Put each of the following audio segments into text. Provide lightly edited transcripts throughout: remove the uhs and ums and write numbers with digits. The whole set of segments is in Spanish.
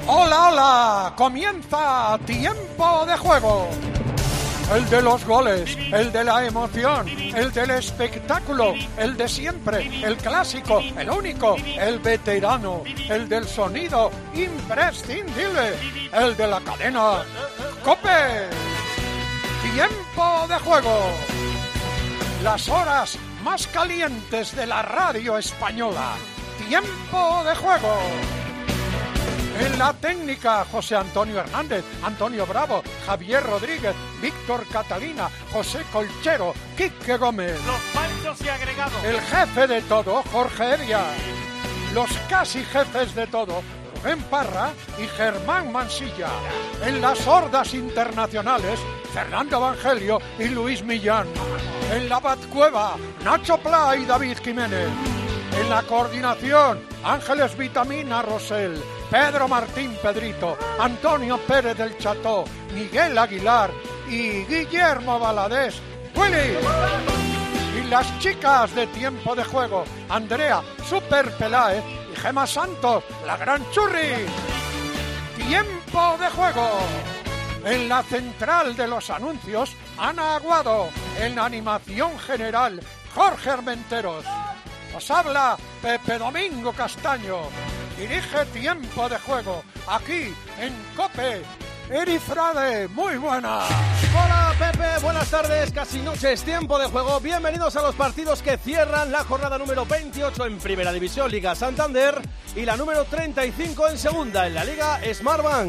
¡Hola, hola! Comienza Tiempo de Juego. El de los goles, el de la emoción, el del espectáculo, el de siempre, el clásico, el único, el veterano, el del sonido imprescindible, el de la cadena COPE. Tiempo de Juego. Las horas más calientes de la radio española. Tiempo de Juego. En la técnica, José Antonio Hernández, Antonio Bravo, Javier Rodríguez, Víctor Catalina, José Colchero, Quique Gómez. Los panchos y agregados. El jefe de todo, Jorge Evia. Los casi jefes de todo, Rubén Parra y Germán Mansilla. En las hordas internacionales, Fernando Evangelio y Luis Millán. En la Batcueva, Nacho Pla y David Jiménez. En la coordinación, Ángeles Vitamina Rosell, Pedro Martín Pedrito, Antonio Pérez del Cható, Miguel Aguilar y Guillermo Valadés. ¡Willy! Y las chicas de Tiempo de Juego, Andrea Super Peláez y Gema Santos, la gran churri. Tiempo de Juego. En la central de los anuncios, Ana Aguado. En la animación general, Jorge Armenteros. Os habla Pepe Domingo Castaño. Dirige Tiempo de Juego, aquí en COPE. Eri Frade, muy buenas. Hola Pepe, buenas tardes, casi noches, Tiempo de Juego. Bienvenidos a los partidos que cierran la jornada número 28 en Primera División, Liga Santander, y la número 35 en Segunda, en la Liga Smartbank.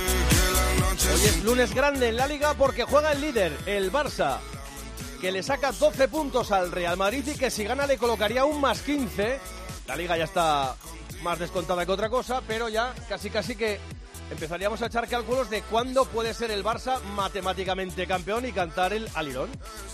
Hoy es lunes grande en la Liga porque juega el líder, el Barça, que le saca 12 puntos al Real Madrid y que si gana le colocaría un más 15. La Liga ya está más descontada que otra cosa, pero ya casi que empezaríamos a echar cálculos de cuándo puede ser el Barça matemáticamente campeón y cantar el alirón.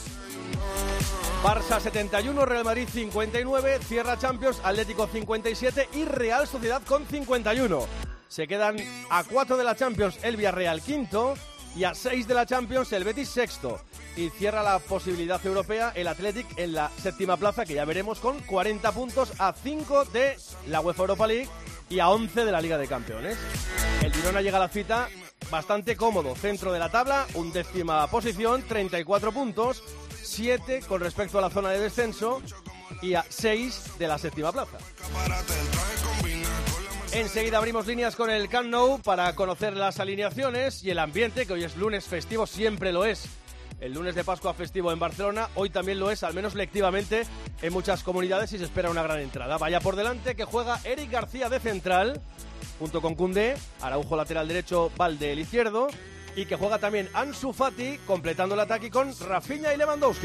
Barça 71, Real Madrid 59, cierra Champions, Atlético 57 y Real Sociedad con 51. Se quedan a 4 de la Champions el Villarreal quinto y a 6 de la Champions el Betis sexto. Y cierra la posibilidad europea el Athletic en la séptima plaza, que ya veremos, con 40 puntos, a 5 de la UEFA Europa League y a 11 de la Liga de Campeones. El Girona llega a la cita bastante cómodo, centro de la tabla, 11ª posición, 34 puntos, 7 con respecto a la zona de descenso y a 6 de la séptima plaza. Enseguida abrimos líneas con el Camp Nou para conocer las alineaciones y el ambiente, que hoy es lunes festivo, siempre lo es. El lunes de Pascua festivo en Barcelona, hoy también lo es, al menos lectivamente, en muchas comunidades y se espera una gran entrada. Vaya por delante que juega Eric García de central, junto con Koundé, Araujo lateral derecho, Valde el izquierdo, y que juega también Ansu Fati, completando el ataque con Rafinha y Lewandowski.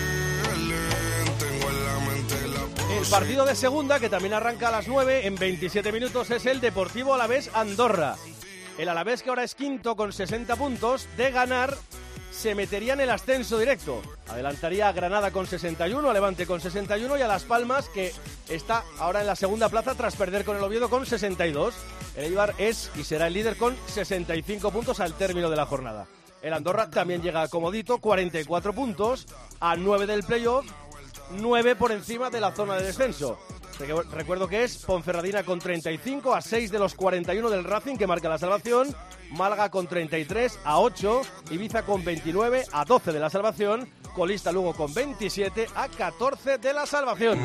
El partido de segunda, que también arranca a las 9, en 27 minutos, es el Deportivo Alavés Andorra. El Alavés, que ahora es quinto con 60 puntos, de ganar se metería en el ascenso directo. Adelantaría a Granada con 61, a Levante con 61 y a Las Palmas, que está ahora en la segunda plaza tras perder con el Oviedo con 62. El Eibar es y será el líder con 65 puntos al término de la jornada. El Andorra también llega comodito, 44 puntos, a 9 del playoff, 9 por encima de la zona de descenso. Recuerdo que es Ponferradina con 35, a 6 de los 41 del Racing, que marca la salvación. Málaga con 33, a 8. Ibiza con 29, a 12 de la salvación. Colista Lugo con 27, a 14 de la salvación.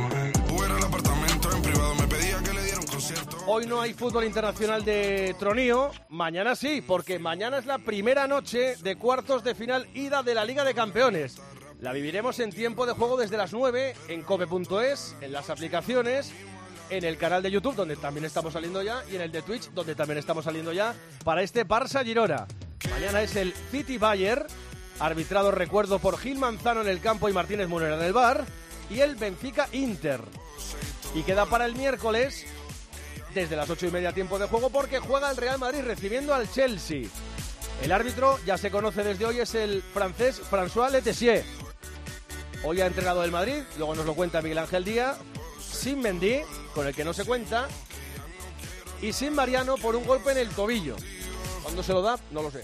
Hoy no hay fútbol internacional de tronío. Mañana sí, porque mañana es la primera noche de cuartos de final ida de la Liga de Campeones. La viviremos en Tiempo de Juego desde las 9 en cope.es, en las aplicaciones, en el canal de YouTube, donde también estamos saliendo ya, y en el de Twitch, donde también estamos saliendo ya, para este Barça-Girona. Mañana es el City-Bayern, arbitrado, recuerdo, por Gil Manzano en el campo y Martínez Munera en el bar, y el Benfica-Inter. Y queda para el miércoles, desde las 8:30 Tiempo de Juego, porque juega el Real Madrid recibiendo al Chelsea. El árbitro ya se conoce desde hoy, es el francés François Letessier. Hoy ha entrenado el Madrid, luego nos lo cuenta Miguel Ángel Díaz, sin Mendy, con el que no se cuenta, y sin Mariano por un golpe en el tobillo. ¿Cuándo se lo da? No lo sé.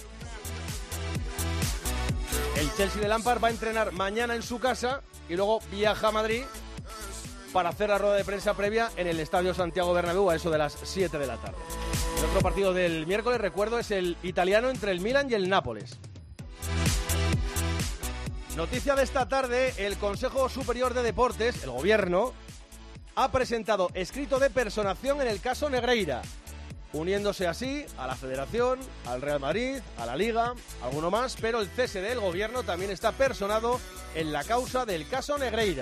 El Chelsea de Lampard va a entrenar mañana en su casa y luego viaja a Madrid para hacer la rueda de prensa previa en el Estadio Santiago Bernabéu a eso de las 7 de la tarde. El otro partido del miércoles, recuerdo, es el italiano entre el Milan y el Nápoles. Noticia de esta tarde, el Consejo Superior de Deportes, el gobierno, ha presentado escrito de personación en el caso Negreira, uniéndose así a la Federación, al Real Madrid, a la Liga, alguno más, pero el cese del gobierno también está personado en la causa del caso Negreira.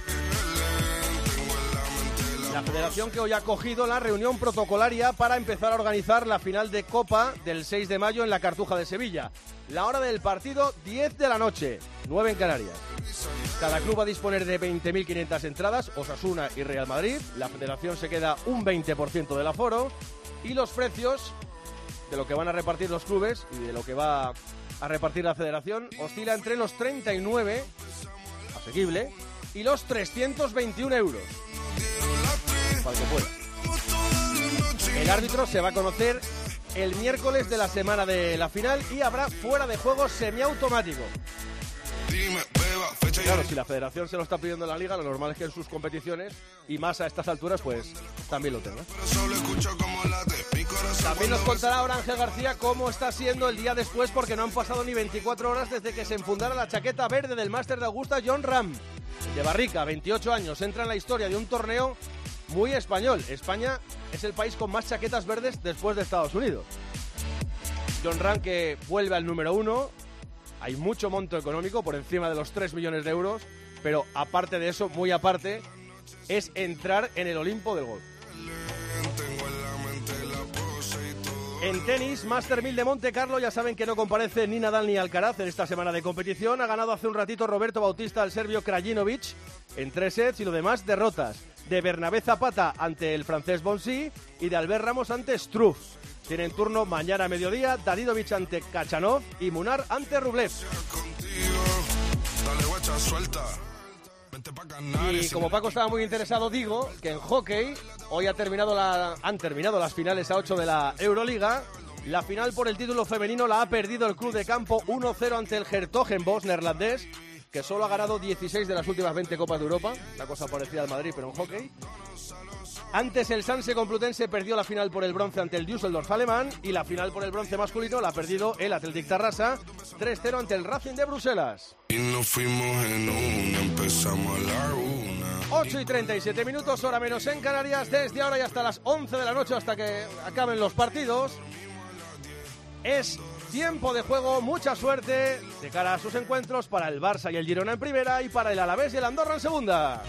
La Federación que hoy ha acogido la reunión protocolaria para empezar a organizar la final de Copa del 6 de mayo en la Cartuja de Sevilla. La hora del partido, 10 de la noche, 9 en Canarias. Cada club va a disponer de 20.500 entradas, Osasuna y Real Madrid. La Federación se queda un 20% del aforo. Y los precios de lo que van a repartir los clubes y de lo que va a repartir la Federación oscila entre los 39, asequible, y los 321 euros. Para que pueda. El árbitro se va a conocer el miércoles de la semana de la final y habrá fuera de juego semiautomático. Claro, si la Federación se lo está pidiendo en la Liga, lo normal es que en sus competiciones, y más a estas alturas, pues también lo tenga. También nos contará ahora Ángel García cómo está siendo el día después, porque no han pasado ni 24 horas desde que se enfundara la chaqueta verde del máster de Augusta Jon Rahm. De Barrica, 28 años, entra en la historia de un torneo muy español. España es el país con más chaquetas verdes después de Estados Unidos. Jon Rahm, que vuelve al número 1. Hay mucho monto económico, por encima de los 3 millones de euros, pero aparte de eso, muy aparte, es entrar en el Olimpo del golf. En tenis, Master 1000 de Monte Carlo, ya saben que no comparece ni Nadal ni Alcaraz en esta semana de competición. Ha ganado hace un ratito Roberto Bautista al serbio Krajinovic en 3 sets y lo demás derrotas de Bernabé Zapata ante el francés Bonsi y de Albert Ramos ante Struff. Tienen turno mañana a mediodía, Danilovic ante Kachanov y Munar ante Rublev. Y como Paco estaba muy interesado, digo que en hockey hoy han terminado las finales a 8 de la Euroliga. La final por el título femenino la ha perdido el club de campo 1-0 ante el Hertogenbosch neerlandés, que solo ha ganado 16 de las últimas 20 Copas de Europa, una cosa parecida al Madrid pero en hockey. Antes el Sanse Complutense perdió la final por el bronce ante el Düsseldorf alemán y la final por el bronce masculino la ha perdido el Athletic Tarrasa 3-0 ante el Racing de Bruselas. Y nos fuimos en una, empezamos a la 8:37 minutos, hora menos en Canarias, desde ahora y hasta las 11 de la noche, hasta que acaben los partidos. Es tiempo de juego, mucha suerte de cara a sus encuentros para el Barça y el Girona en primera y para el Alavés y el Andorra en segunda.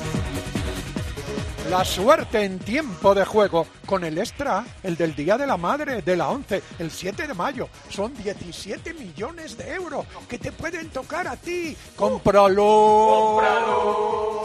La suerte en tiempo de juego con el extra, el del Día de la Madre, de la 11, el 7 de mayo. Son 17 millones de euros que te pueden tocar a ti. ¡Cómpralo! ¡Cómpralo!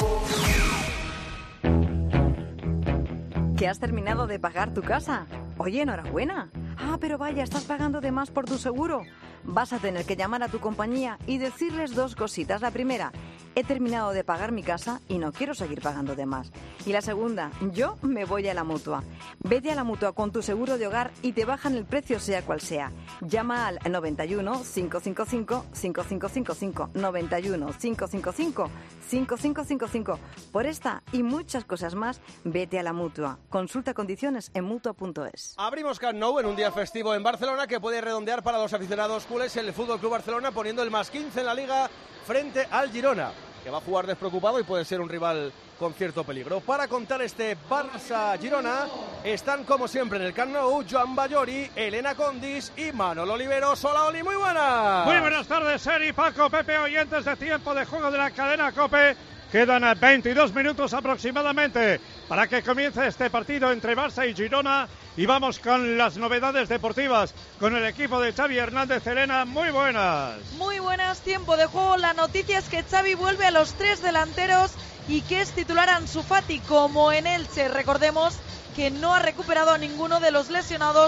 ¿Que has terminado de pagar tu casa? Oye, enhorabuena. Ah, pero vaya, estás pagando de más por tu seguro. Vas a tener que llamar a tu compañía y decirles 2 cositas. La primera, he terminado de pagar mi casa y no quiero seguir pagando de más. Y la segunda, yo me voy a la Mutua. Vete a la Mutua con tu seguro de hogar y te bajan el precio sea cual sea. Llama al 91 555 5555 91 555 5555. Por esta y muchas cosas más, vete a la Mutua. Consulta condiciones en Mutua.es. Abrimos Camp Nou en un día festivo en Barcelona que puede redondear para los aficionados culés el Fútbol Club Barcelona, poniendo el +15 en la Liga frente al Girona, que va a jugar despreocupado y puede ser un rival con cierto peligro. Para contar este Barça-Girona están como siempre en el Camp Nou Joan Bayori, Elena Condis y Manolo Oliveros. Hola Oli, muy buenas. Muy buenas tardes, Eri, Paco, Pepe, oyentes de tiempo de juego de la cadena COPE. Quedan 22 minutos aproximadamente para que comience este partido entre Barça y Girona. Y vamos con las novedades deportivas con el equipo de Xavi Hernández. Elena, muy buenas. Muy buenas, tiempo de juego. La noticia es que Xavi vuelve a los 3 delanteros y que es titular Ansu Fati como en Elche. Recordemos que no ha recuperado a ninguno de los lesionados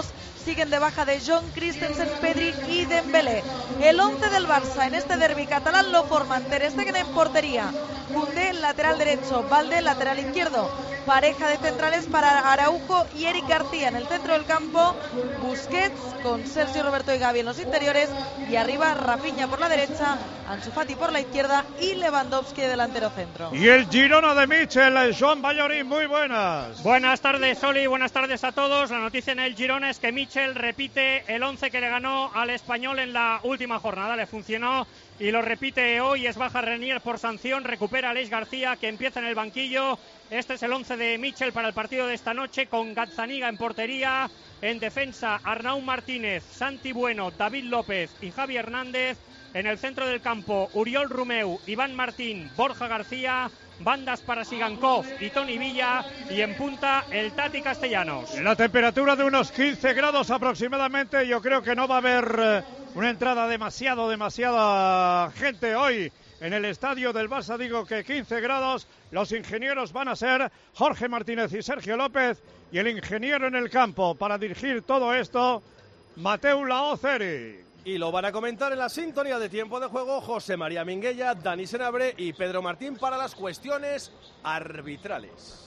siguen de baja de John Christensen, Pedri y Dembélé. El 11 del Barça en este derbi catalán lo forman Ter Stegen en portería, Koundé lateral derecho, Valde lateral izquierdo, pareja de centrales para Araujo y Eric García en el centro del campo, Busquets con Sergio Roberto y Gavi en los interiores y arriba Rafinha por la derecha, Ansu Fati por la izquierda y Lewandowski de delantero centro. Y el Girona de Michel, Joan Vallorín, muy buenas. Buenas tardes, Oli, buenas tardes a todos. La noticia en el Girona es que Michel repite el 11 que le ganó al Español en la última jornada. Le funcionó y lo repite hoy. Es baja Renier por sanción, recupera a Aleix García, que empieza en el banquillo. Este es el 11 de Michel para el partido de esta noche, con Gazzaniga en portería, en defensa Arnau Martínez, Santi Bueno, David López y Javi Hernández. En el centro del campo, Oriol Romeu, Iván Martín, Borja García, bandas para Sigankov y Toni Villa, y en punta el Tati Castellanos. La temperatura de unos 15 grados aproximadamente. Yo creo que no va a haber una entrada demasiada gente hoy en el estadio del Barça. Digo que 15 grados. Los ingenieros van a ser Jorge Martínez y Sergio López, y el ingeniero en el campo para dirigir todo esto, Mateu Laoceri. Y lo van a comentar en la sintonía de tiempo de juego José María Minguella, Dani Senabre y Pedro Martín para las cuestiones arbitrales.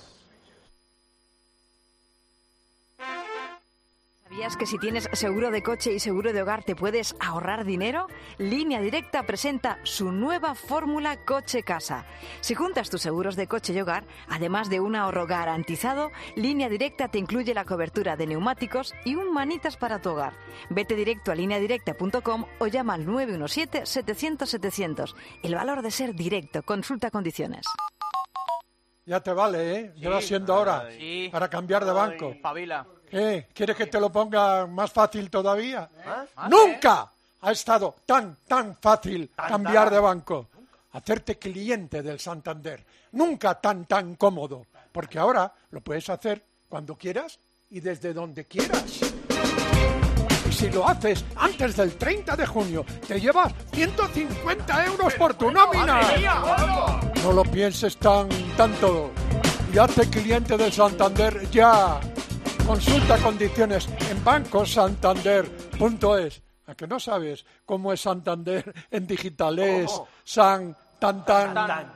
¿Sabías que si tienes seguro de coche y seguro de hogar te puedes ahorrar dinero? Línea Directa presenta su nueva fórmula Coche-Casa. Si juntas tus seguros de coche y hogar, además de un ahorro garantizado, Línea Directa te incluye la cobertura de neumáticos y un manitas para tu hogar. Vete directo a lineadirecta.com o llama al 917-700-700. El valor de ser directo. Consulta condiciones. Ya te vale, ¿eh? Ya va siendo hora para cambiar de banco. Pavila. ¿Quieres que te lo ponga más fácil todavía? ¡Nunca ha estado tan fácil cambiar de banco! Hacerte cliente del Santander. Nunca tan cómodo. Porque ahora lo puedes hacer cuando quieras y desde donde quieras. Y si lo haces antes del 30 de junio, te llevas 150 euros por tu nómina. No lo pienses tanto. Y hazte cliente del Santander ya. Consulta condiciones en bancosantander.es. ¿A que no sabes cómo es Santander en digital? Es Santander.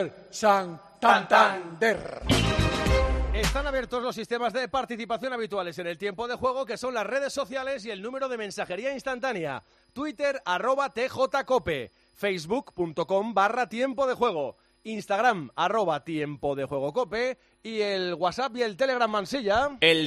Están abiertos los sistemas de participación habituales en el tiempo de juego, que son las redes sociales y el número de mensajería instantánea. Twitter, @tjcope, facebook.com/tiempo de juego, Instagram, @tiempo de juego cope, y el WhatsApp y el Telegram Mansilla. El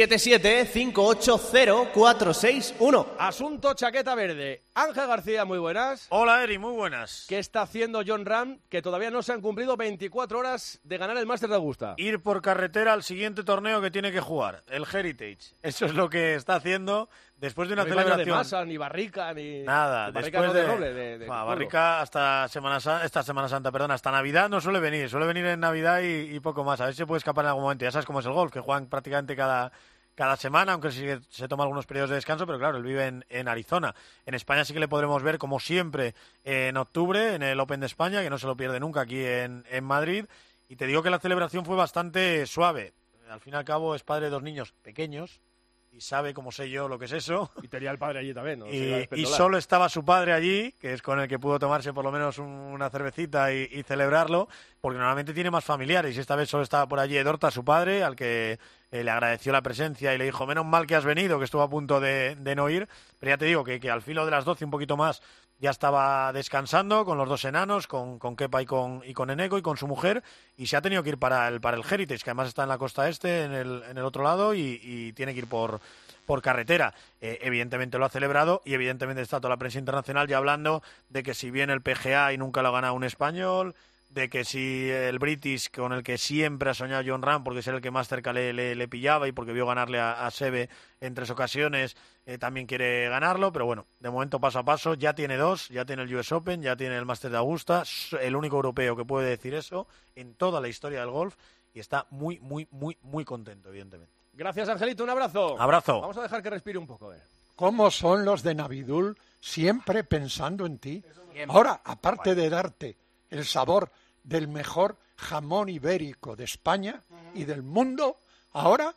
677-580-461. Asunto chaqueta verde. Ángel García, muy buenas. Hola, Eri, muy buenas. ¿Qué está haciendo Jon Rahm, que todavía no se han cumplido 24 horas de ganar el Masters de Augusta? Ir por carretera al siguiente torneo que tiene que jugar, el Heritage. Eso es lo que está haciendo después de una celebración. No hay masa, ni barrica, ni... Nada, barrica después no de roble. Barrica hasta esta Semana Santa, hasta Navidad no suele venir en Navidad y poco más. A ver si se puede escapar en algún momento. Ya sabes cómo es el golf, que juegan prácticamente cada semana, aunque sí se toma algunos periodos de descanso, pero claro, él vive en Arizona. En España sí que le podremos ver, como siempre, en octubre, en el Open de España, que no se lo pierde nunca aquí en Madrid. Y te digo que la celebración fue bastante suave. Al fin y al cabo es padre de 2 niños pequeños y sabe, como sé yo, lo que es eso. Y tenía el padre allí también, ¿no? Y solo estaba su padre allí, que es con el que pudo tomarse por lo menos una cervecita y celebrarlo, porque normalmente tiene más familiares, y esta vez solo estaba por allí Edorta, su padre, al que le agradeció la presencia y le dijo, menos mal que has venido, que estuvo a punto de no ir, pero ya te digo que al filo de las 12, un poquito más, ya estaba descansando con los 2 enanos, con Kepa y con Eneco y con su mujer, y se ha tenido que ir para el Heritage, que además está en la costa este, en el otro lado, y tiene que ir por carretera. Evidentemente lo ha celebrado, y evidentemente está toda la prensa internacional ya hablando de que si viene el PGA y nunca lo ha ganado un español, de que si el British, con el que siempre ha soñado Jon Rahm, porque es el que más cerca le pillaba y porque vio ganarle a Seve en 3 ocasiones, también quiere ganarlo, pero bueno, de momento paso a paso, ya tiene 2, ya tiene el US Open, ya tiene el Masters de Augusta, el único europeo que puede decir eso en toda la historia del golf, y está muy contento, evidentemente. Gracias, Angelito, un abrazo. Abrazo. Vamos a dejar que respire un poco. ¿Cómo son los de Navidul siempre pensando en ti? Ahora, aparte de darte el sabor del mejor jamón ibérico de España y del mundo, ahora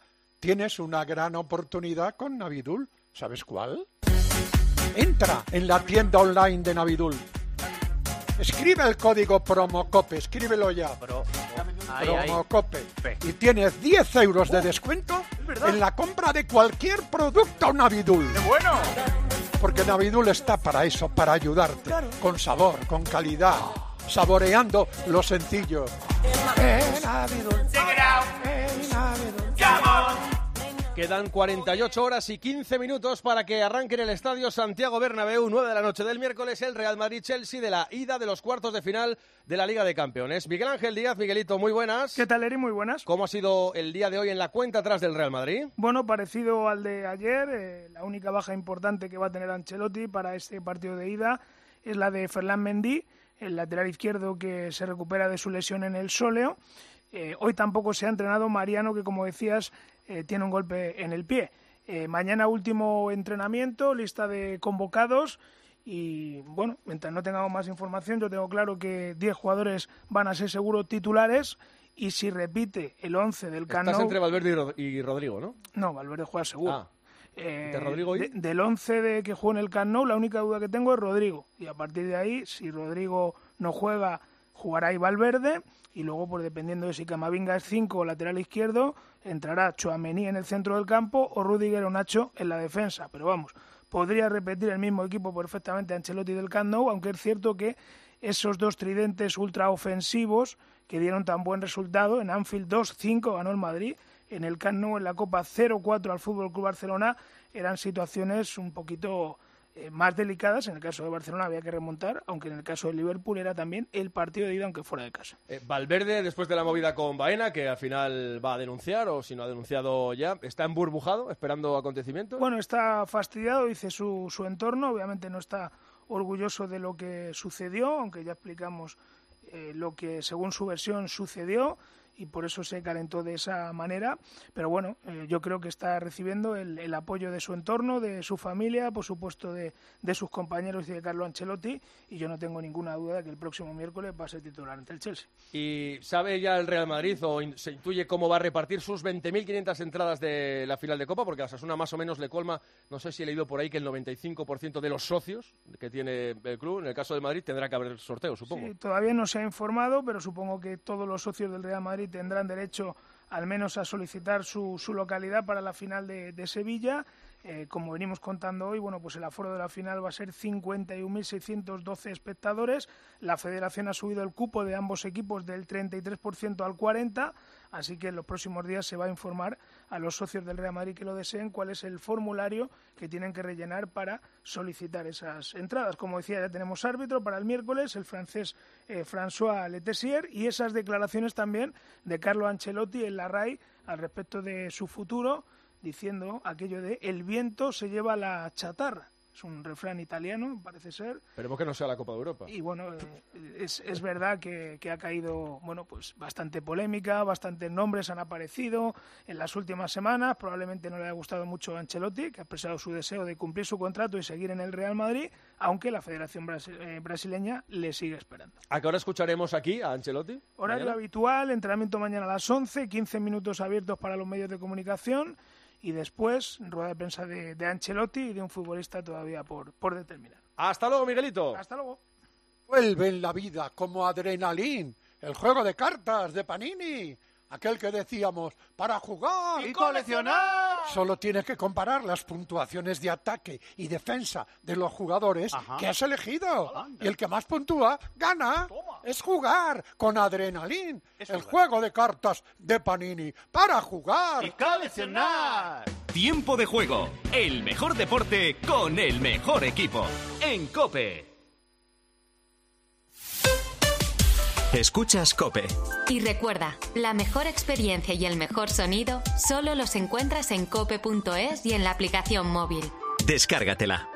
tienes una gran oportunidad con Navidul. ¿Sabes cuál? Entra en la tienda online de Navidul. Escribe el código PROMOCOPE, escríbelo ya. PROMOCOPE. Y tienes 10 euros de descuento en la compra de cualquier producto Navidul. ¡Qué bueno! Porque Navidul está para eso, para ayudarte. Con sabor, con calidad, saboreando lo sencillo. Navidul. Navidul. Quedan 48 horas y 15 minutos para que arranque en el Estadio Santiago Bernabéu, 9 de la noche del miércoles, el Real Madrid-Chelsea de la ida de los cuartos de final de la Liga de Campeones. Miguel Ángel Díaz, Miguelito, muy buenas. ¿Qué tal, Eri? Muy buenas. ¿Cómo ha sido el día de hoy en la cuenta atrás del Real Madrid? Bueno, parecido al de ayer. La única baja importante que va a tener Ancelotti para este partido de ida es la de Ferland Mendy, el lateral izquierdo que se recupera de su lesión en el sóleo. Hoy tampoco se ha entrenado Mariano, que como decías tiene un golpe en el pie. Mañana último entrenamiento, lista de convocados y bueno, mientras no tengamos más información, yo tengo claro que 10 jugadores van a ser seguro titulares y si repite el 11 del Camp Nou... Estás entre Valverde y Rodrigo, ¿no? No, Valverde juega seguro. ¿De Rodrigo hoy? Del 11 que jugó en el Camp Nou, la única duda que tengo es Rodrigo. Y a partir de ahí, si Rodrigo no juega, jugará ahí Valverde. Y luego, pues dependiendo de si Camavinga es 5 o lateral izquierdo, entrará Tchouaméni en el centro del campo o Rüdiger o Nacho en la defensa. Pero vamos, podría repetir el mismo equipo perfectamente Ancelotti del Camp Nou, aunque es cierto que esos dos tridentes ultraofensivos que dieron tan buen resultado, en Anfield 2-5 ganó el Madrid, en el Camp Nou en la Copa 0-4 al Fútbol Club Barcelona, eran situaciones un poquito más delicadas. En el caso de Barcelona había que remontar, aunque en el caso de Liverpool era también el partido de ida, aunque fuera de casa. Valverde, después de la movida con Baena, que al final va a denunciar, o si no ha denunciado ya, ¿está emburbujado, esperando acontecimientos? Bueno, está fastidiado, dice su entorno, obviamente no está orgulloso de lo que sucedió, aunque ya explicamos lo que según su versión sucedió, y por eso se calentó de esa manera, pero bueno, yo creo que está recibiendo el apoyo de su entorno, de su familia, por supuesto de sus compañeros y de Carlo Ancelotti, y yo no tengo ninguna duda de que el próximo miércoles va a ser titular ante el Chelsea. ¿Y sabe ya el Real Madrid o se intuye cómo va a repartir sus 20.500 entradas de la final de Copa? Porque a Osasuna más o menos le colma, no sé si he leído por ahí que el 95% de los socios que tiene el club, en el caso de Madrid, tendrá que haber sorteo, supongo. Sí, todavía no se ha informado, pero supongo que todos los socios del Real Madrid tendrán derecho al menos a solicitar su localidad para la final de Sevilla. Como venimos contando hoy, bueno, pues el aforo de la final va a ser 51.612 espectadores. La Federación ha subido el cupo de ambos equipos del 33% al 40%, así que en los próximos días se va a informar a los socios del Real Madrid que lo deseen cuál es el formulario que tienen que rellenar para solicitar esas entradas. Como decía, ya tenemos árbitro para el miércoles, el francés François Letessier, y esas declaraciones también de Carlo Ancelotti en la RAI al respecto de su futuro, diciendo aquello de el viento se lleva la chatarra. Es un refrán italiano, parece ser. Esperemos que no sea la Copa de Europa. Y bueno, es verdad que ha caído, bueno, pues bastante polémica, bastantes nombres han aparecido en las últimas semanas. Probablemente no le haya gustado mucho a Ancelotti, que ha expresado su deseo de cumplir su contrato y seguir en el Real Madrid, aunque la Federación brasileña le sigue esperando. ¿A qué hora escucharemos aquí a Ancelotti? Horario habitual, entrenamiento mañana a las 11, 15 minutos abiertos para los medios de comunicación. Y después, rueda de prensa de Ancelotti y de un futbolista todavía por determinar. ¡Hasta luego, Miguelito! ¡Hasta luego! Vuelve en la vida como Adrenalín, el juego de cartas de Panini. Aquel que decíamos, para jugar y coleccionar. Solo tienes que comparar las puntuaciones de ataque y defensa de los jugadores que has elegido. Y el que más puntúa, gana. Toma. Es jugar con Adrenalín, el juego de cartas de Panini. Para jugar y coleccionar. Tiempo de juego, el mejor deporte con el mejor equipo. En COPE. Escuchas COPE. Y recuerda, la mejor experiencia y el mejor sonido solo los encuentras en cope.es y en la aplicación móvil. Descárgatela.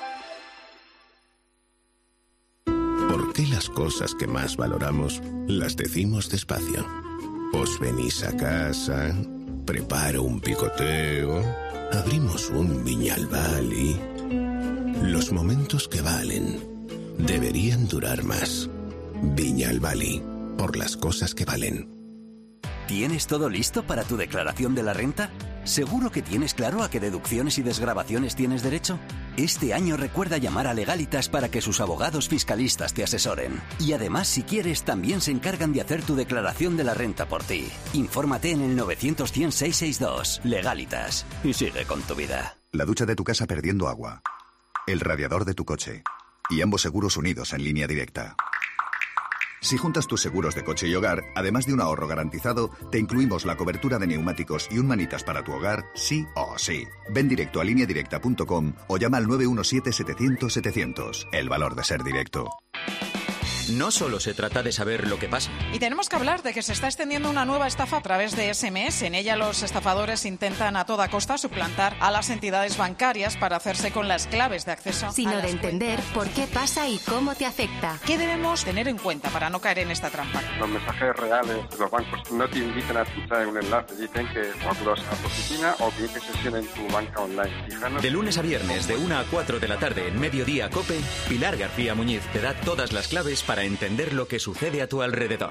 ¿Por qué las cosas que más valoramos las decimos despacio? Os venís a casa, preparo un picoteo, abrimos un Viñalbal y... Los momentos que valen deberían durar más. Viñalbal, por las cosas que valen. ¿Tienes todo listo para tu declaración de la renta? ¿Seguro que tienes claro a qué deducciones y desgravaciones tienes derecho? Este año recuerda llamar a Legalitas para que sus abogados fiscalistas te asesoren. Y además, si quieres, también se encargan de hacer tu declaración de la renta por ti. Infórmate en el 900-100-662. Legalitas. Y sigue con tu vida. La ducha de tu casa perdiendo agua. El radiador de tu coche. Y ambos seguros unidos en línea directa. Si juntas tus seguros de coche y hogar, además de un ahorro garantizado, te incluimos la cobertura de neumáticos y un manitas para tu hogar, sí o sí. Ven directo a lineadirecta.com o llama al 917-700-700. El valor de ser directo. No solo se trata de saber lo que pasa. Y tenemos que hablar de que se está extendiendo una nueva estafa a través de SMS. En ella los estafadores intentan a toda costa suplantar a las entidades bancarias para hacerse con las claves de acceso. Sino de entender por qué pasa y cómo te afecta. ¿Qué debemos tener en cuenta para no caer en esta trampa? Los mensajes reales, los bancos no te invitan a pulsar un enlace. Dicen que acudas a tu oficina o que inicies sesión en tu banca online. Fijanos. De lunes a viernes, de 1 a 4 de la tarde en Mediodía COPE, Pilar García Muñiz te da todas las claves para entender lo que sucede a tu alrededor.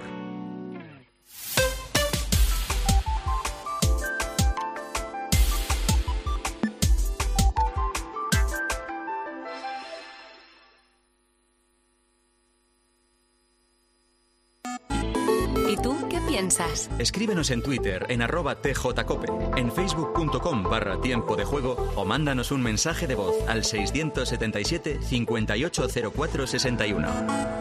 ¿Y tú qué piensas? Escríbenos en Twitter en @tjcope, en facebook.com/tiempo de juego o mándanos un mensaje de voz al 677 580461.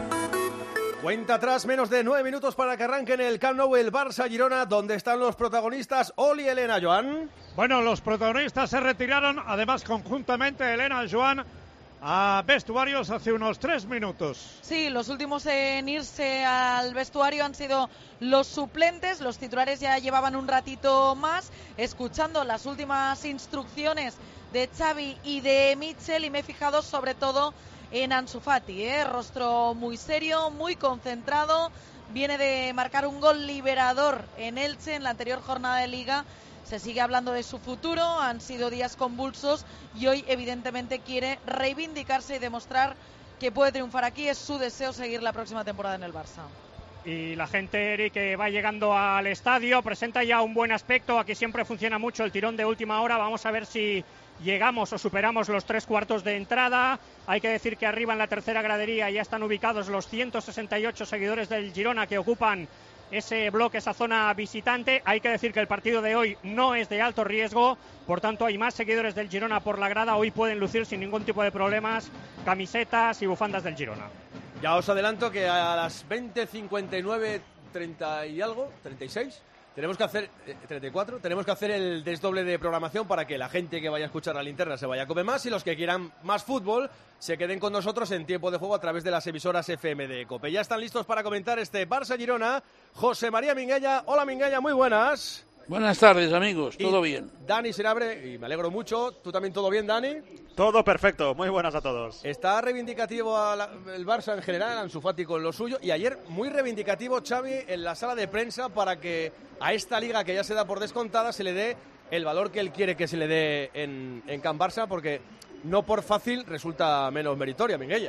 Cuenta atrás, menos de 9 minutos para que arranque en el Camp Nou el Barça-Girona, donde están los protagonistas. Oli, Elena, Joan. Bueno, los protagonistas se retiraron, además conjuntamente Elena, Joan, a vestuarios hace unos 3 minutos. Sí, los últimos en irse al vestuario han sido los suplentes. Los titulares ya llevaban un ratito más escuchando las últimas instrucciones de Xavi y de Michel, y me he fijado sobre todo en Ansu Fati, rostro muy serio, muy concentrado. Viene de marcar un gol liberador en Elche en la anterior jornada de Liga. Se sigue hablando de su futuro, han sido días convulsos y hoy evidentemente quiere reivindicarse y demostrar que puede triunfar aquí. Es su deseo seguir la próxima temporada en el Barça. Y la gente, Eric, que va llegando al estadio, presenta ya un buen aspecto. Aquí siempre funciona mucho el tirón de última hora. Vamos a ver si llegamos o superamos los 3/4 de entrada. Hay que decir que arriba en la tercera gradería ya están ubicados los 168 seguidores del Girona que ocupan ese bloque, esa zona visitante. Hay que decir que el partido de hoy no es de alto riesgo, por tanto hay más seguidores del Girona por la grada. Hoy pueden lucir sin ningún tipo de problemas camisetas y bufandas del Girona. Ya os adelanto que a las 20:59, 30 y algo, 36, tenemos que hacer 34, tenemos que hacer el desdoble de programación para que la gente que vaya a escuchar la linterna se vaya a comer más y los que quieran más fútbol se queden con nosotros en tiempo de juego a través de las emisoras FM de COPE. Ya están listos para comentar este Barça-Girona. José María Minguella. Hola, Minguella, muy buenas. Buenas tardes, amigos, todo bien. Dani Senabre, y me alegro mucho. ¿Tú también todo bien, Dani? Todo perfecto, muy buenas a todos. Está reivindicativo el Barça en general, Ansu Fati con lo suyo, y ayer muy reivindicativo Xavi en la sala de prensa para que a esta liga que ya se da por descontada se le dé el valor que él quiere que se le dé en Can Barça, porque no por fácil resulta menos meritoria, Minguella.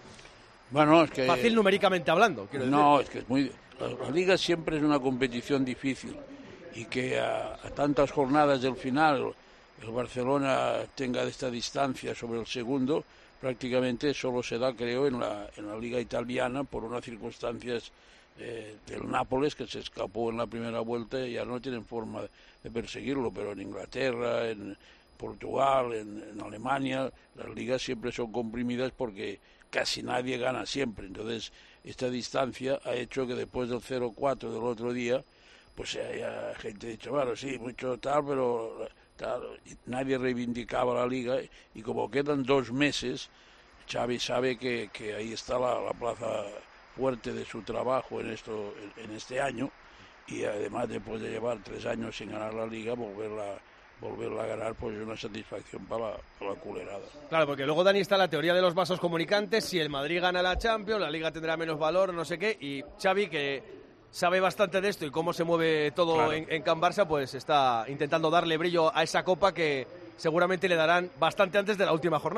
Bueno, es que... Fácil numéricamente hablando, quiero decir. No, es que es muy... La liga siempre es una competición difícil y que a tantas jornadas del final el Barcelona tenga esta distancia sobre el segundo, prácticamente solo se da, creo, en la liga italiana por unas circunstancias del Nápoles, que se escapó en la primera vuelta y ya no tienen forma de perseguirlo, pero en Inglaterra, en Portugal, en Alemania, las ligas siempre son comprimidas porque casi nadie gana siempre. Entonces, esta distancia ha hecho que después del 0-4 del otro día, pues haya gente dicho, bueno, sí, mucho tal, pero tal, nadie reivindicaba la liga, y como quedan 2 meses, Xavi sabe que ahí está la plaza fuerte de su trabajo en este año, y además después de llevar 3 años sin ganar la liga, volverla a ganar, pues es una satisfacción para la culerada. Claro, porque luego, Dani, está la teoría de los vasos comunicantes. Si el Madrid gana la Champions, la liga tendrá menos valor, no sé qué, y Xavi, que sabe bastante de esto y cómo se mueve todo, claro, en Can Barça, pues está intentando darle brillo a esa copa que seguramente le darán bastante antes de la última jornada.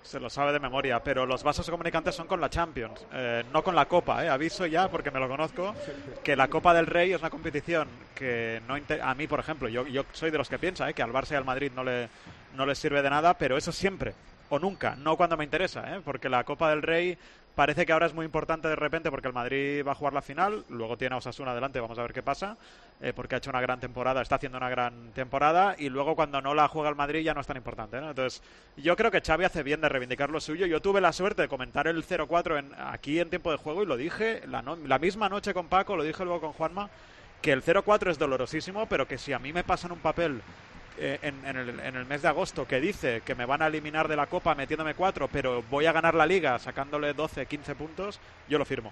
se lo sabe de memoria, pero los vasos comunicantes son con la Champions, no con la Copa. Aviso ya, porque me lo conozco, que la Copa del Rey es una competición que no a mí, por ejemplo, yo soy de los que piensa que al Barça y al Madrid no les sirve de nada, pero eso siempre o nunca, no cuando me interesa, porque la Copa del Rey parece que ahora es muy importante de repente porque el Madrid va a jugar la final, luego tiene a Osasuna adelante, vamos a ver qué pasa, porque ha hecho una gran temporada, está haciendo una gran temporada, y luego cuando no la juega el Madrid ya no es tan importante, ¿no? Entonces yo creo que Xavi hace bien de reivindicar lo suyo. Yo tuve la suerte de comentar el 0-4 aquí en tiempo de juego y lo dije la misma noche con Paco, lo dije luego con Juanma, que el 0-4 es dolorosísimo, pero que si a mí me pasan un papel en el mes de agosto que dice que me van a eliminar de la Copa metiéndome 4, pero voy a ganar la Liga sacándole 12, 15 puntos, yo lo firmo.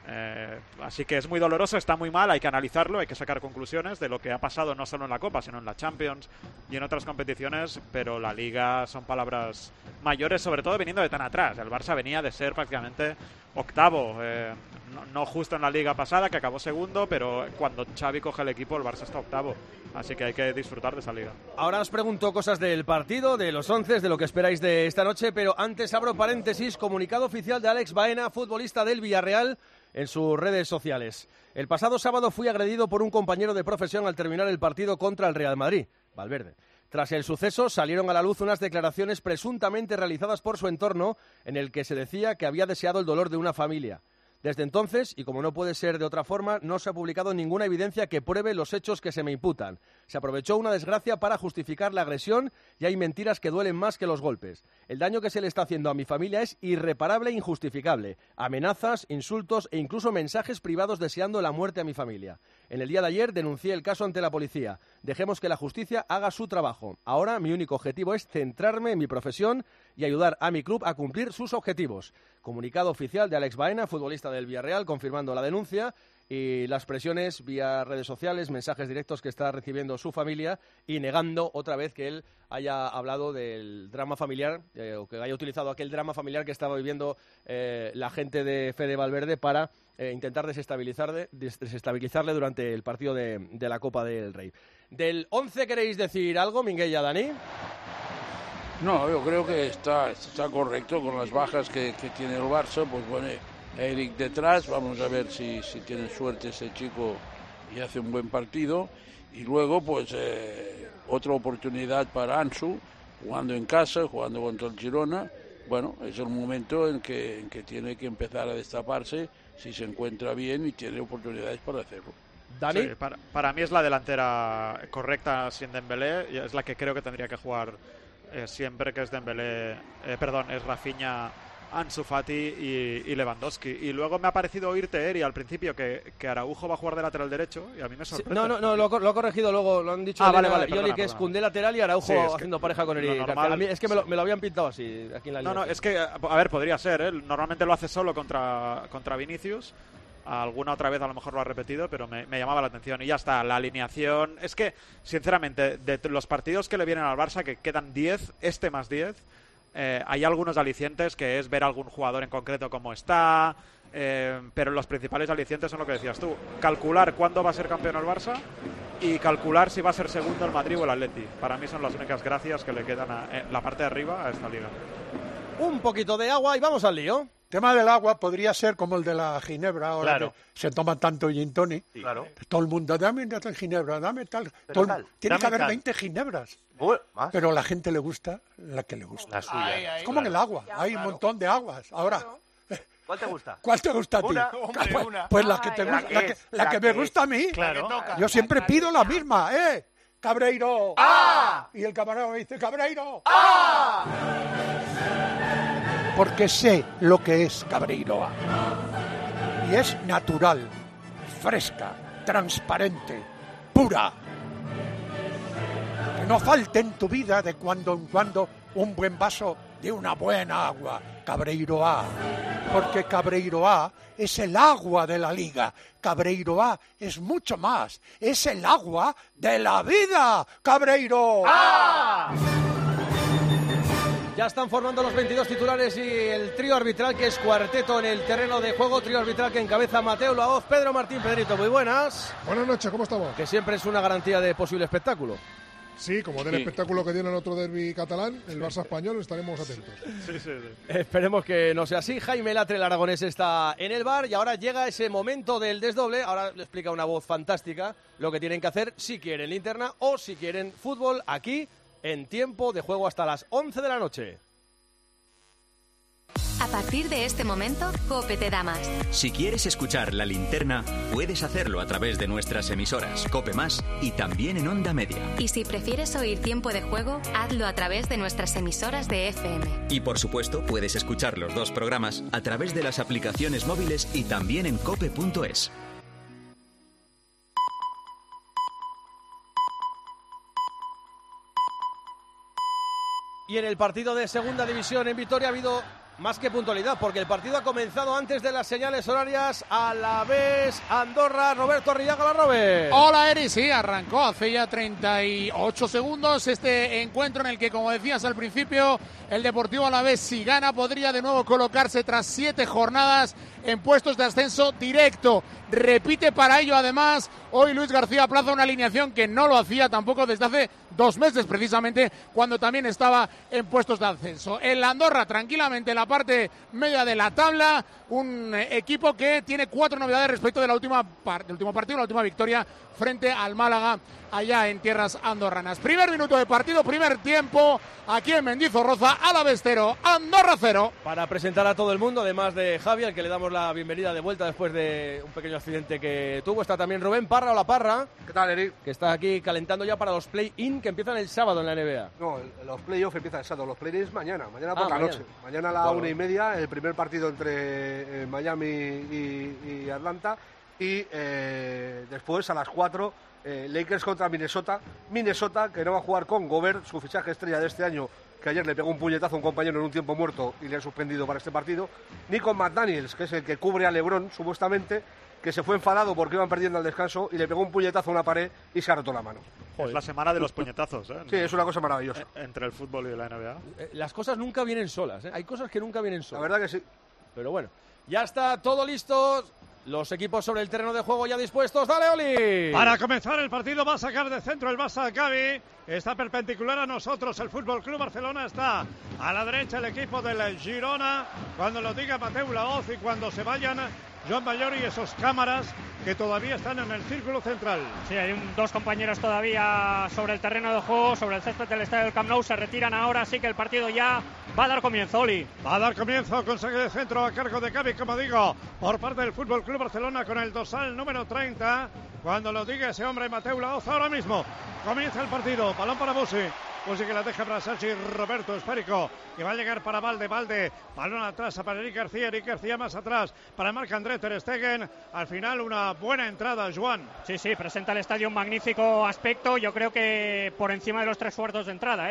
Así que es muy doloroso, está muy mal, hay que analizarlo, hay que sacar conclusiones de lo que ha pasado no solo en la Copa, sino en la Champions y en otras competiciones, pero la Liga son palabras mayores, sobre todo viniendo de tan atrás. El Barça venía de ser prácticamente octavo, no justo en la Liga pasada, que acabó segundo, pero cuando Xavi coge el equipo, el Barça está octavo. Así que hay que disfrutar de esa Liga. Ahora os pregunto cosas del partido, de los 11, de lo que esperáis de esta noche, pero antes abro paréntesis, comunicado oficial de Alex Baena, futbolista del Villarreal, en sus redes sociales. El pasado sábado fui agredido por un compañero de profesión al terminar el partido contra el Real Madrid, Valverde. Tras el suceso salieron a la luz unas declaraciones presuntamente realizadas por su entorno en el que se decía que había deseado el dolor de una familia. Desde entonces, y como no puede ser de otra forma, no se ha publicado ninguna evidencia que pruebe los hechos que se me imputan. Se aprovechó una desgracia para justificar la agresión y hay mentiras que duelen más que los golpes. El daño que se le está haciendo a mi familia es irreparable e injustificable. Amenazas, insultos e incluso mensajes privados deseando la muerte a mi familia. En el día de ayer denuncié el caso ante la policía. Dejemos que la justicia haga su trabajo. Ahora mi único objetivo es centrarme en mi profesión y ayudar a mi club a cumplir sus objetivos. Comunicado oficial de Alex Baena, futbolista del Villarreal, confirmando la denuncia y las presiones vía redes sociales, mensajes directos que está recibiendo su familia y negando otra vez que él haya hablado del drama familiar o que haya utilizado aquel drama familiar que estaba viviendo la gente de Fede Valverde para intentar desestabilizarle durante el partido de la Copa del Rey. ¿Del 11 queréis decir algo, Minguella, Dani? No, yo creo que está correcto con las bajas que tiene el Barça, pues pone a Eric detrás, vamos a ver si tiene suerte ese chico y hace un buen partido, y luego pues otra oportunidad para Ansu, jugando en casa, jugando contra el Girona. Bueno, es el momento en que tiene que empezar a destaparse si se encuentra bien y tiene oportunidades para hacerlo. ¿Dani? Sí, para mí es la delantera correcta sin Dembélé, y es la que creo que tendría que jugar siempre, que es es Rafinha, Ansu Fati y Lewandowski. Y luego me ha parecido oírte, Eri, al principio que Araujo va a jugar de lateral derecho y a mí me sorprende. No, lo ha corregido luego, lo han dicho Yoli, que es Koundé lateral y Araujo haciendo pareja con Eri. A mí es que me lo habían pintado así aquí en la línea. No, es que, a ver, podría ser, normalmente lo hace solo contra Vinicius. Alguna otra vez a lo mejor lo ha repetido, pero me llamaba la atención. Y ya está, la alineación. Es que, sinceramente, de los partidos que le vienen al Barça, que quedan 10, más 10, hay algunos alicientes, que es ver a algún jugador en concreto cómo está, pero los principales alicientes son lo que decías tú. Calcular cuándo va a ser campeón el Barça y calcular si va a ser segundo el Madrid o el Atleti. Para mí son las únicas gracias que le quedan en la parte de arriba a esta liga. Un poquito de agua y vamos al lío. El tema del agua podría ser como el de la ginebra, ahora que se toman tanto gin tonic. Sí, claro. Todo el mundo, dame tal ginebra, dame tal. Tiene que haber 20 ginebras. ¿Más? Pero a la gente le gusta la que le gusta. La suya. Es como en el agua, hay un montón de aguas. Ahora, ¿cuál te gusta? ¿Cuál te gusta a ti? Pues la que te gusta, la que me gusta a mí. Claro. Yo siempre pido la misma, Cabreiro. ¡Ah! Y el camarero me dice, Cabreiro. ¡Ah! Porque sé lo que es Cabreiroa. Y es natural, fresca, transparente, pura. Que no falte en tu vida de cuando en cuando un buen vaso de una buena agua. Cabreiroa. Porque Cabreiroa es el agua de la liga. Cabreiroa es mucho más. Es el agua de la vida. Cabreiro. ¡Ah! Ya están formando los 22 titulares y el trío arbitral, que es cuarteto en el terreno de juego. Trío arbitral que encabeza Mateo Laoz, Pedro Martín. Pedrito, muy buenas. Buenas noches, ¿cómo estamos? Que siempre es una garantía de posible espectáculo. Sí, como del espectáculo que tiene el otro derbi catalán, el Barça español, estaremos atentos. Sí. Esperemos que no sea así. Jaime Latre, el aragonés, está en el bar y ahora llega ese momento del desdoble. Ahora le explica una voz fantástica lo que tienen que hacer si quieren linterna o si quieren fútbol aquí en Tiempo de Juego hasta las 11 de la noche. A partir de este momento, COPE te da más. Si quieres escuchar La Linterna, puedes hacerlo a través de nuestras emisoras COPE Más y también en Onda Media. Y si prefieres oír Tiempo de Juego, hazlo a través de nuestras emisoras de FM. Y por supuesto, puedes escuchar los dos programas a través de las aplicaciones móviles y también en cope.es. Y en el partido de Segunda División en Vitoria ha habido más que puntualidad, porque el partido ha comenzado antes de las señales horarias. Alavés, Andorra, Roberto Arrillaga, la Robert. Hola, Eri, sí, arrancó hace ya 38 segundos este encuentro en el que, como decías al principio, el Deportivo Alavés, si gana, podría de nuevo colocarse tras 7 jornadas en puestos de ascenso directo. Repite para ello, además, hoy Luis García Plaza una alineación que no lo hacía tampoco desde hace 2 meses, precisamente, cuando también estaba en puestos de ascenso. El Andorra, tranquilamente, en la parte media de la tabla, un equipo que tiene 4 novedades respecto del último partido, la última victoria frente al Málaga, allá en tierras andorranas. Primer minuto de partido, primer tiempo, aquí en Mendizorroza, Alavés 0, Andorra 0. Para presentar a todo el mundo, además de Javi, al que le damos la bienvenida de vuelta después de un pequeño accidente que tuvo, está también Rubén Parra. Hola, Parra. ¿Qué tal, Eric? Que está aquí calentando ya para los play-in que empiezan el sábado en la NBA. No, los play-off empiezan el sábado, los play-ins mañana por la noche. Mañana a la 1:30, el primer partido entre Miami y Atlanta. Y después a las 4, Lakers contra Minnesota, que no va a jugar con Gobert, su fichaje estrella de este año, que ayer le pegó un puñetazo a un compañero en un tiempo muerto y le han suspendido para este partido, ni con McDaniels, que es el que cubre a LeBron, supuestamente, que se fue enfadado porque iban perdiendo al descanso y le pegó un puñetazo a una pared y se ha roto la mano. Es la semana de los puñetazos, ¿eh? Sí, es una cosa maravillosa. Entre el fútbol y la NBA. Las cosas nunca vienen solas, ¿eh? Hay cosas que nunca vienen solas. La verdad que sí. Pero bueno, ya está todo listo. Los equipos sobre el terreno de juego ya dispuestos. ¡Dale, Oli! Para comenzar el partido va a sacar de centro el Barça Gavi. Está perpendicular a nosotros. El Fútbol Club Barcelona está a la derecha el equipo del Girona. Cuando lo diga Mateu Laoz y cuando se vayan Joan Mayor y esos cámaras que todavía están en el círculo central. Sí, hay dos compañeros todavía sobre el terreno de juego, sobre el césped del estadio del Camp Nou. Se retiran ahora, así que el partido ya va a dar comienzo, Oli. Va a dar comienzo con saque de centro a cargo de Gavi, como digo, por parte del Fútbol Club Barcelona con el dorsal número 30. Cuando lo diga ese hombre, Mateu Laoz, ahora mismo comienza el partido. Balón para Busi. Busi que la deja para Sergi Roberto Esférico, que va a llegar para Valde. Balón atrás para Eric García más atrás para Marc-André ter Stegen. Al final una buena entrada, Joan. Sí, presenta el estadio un magnífico aspecto. Yo creo que por encima de los 3 cuartos de entrada,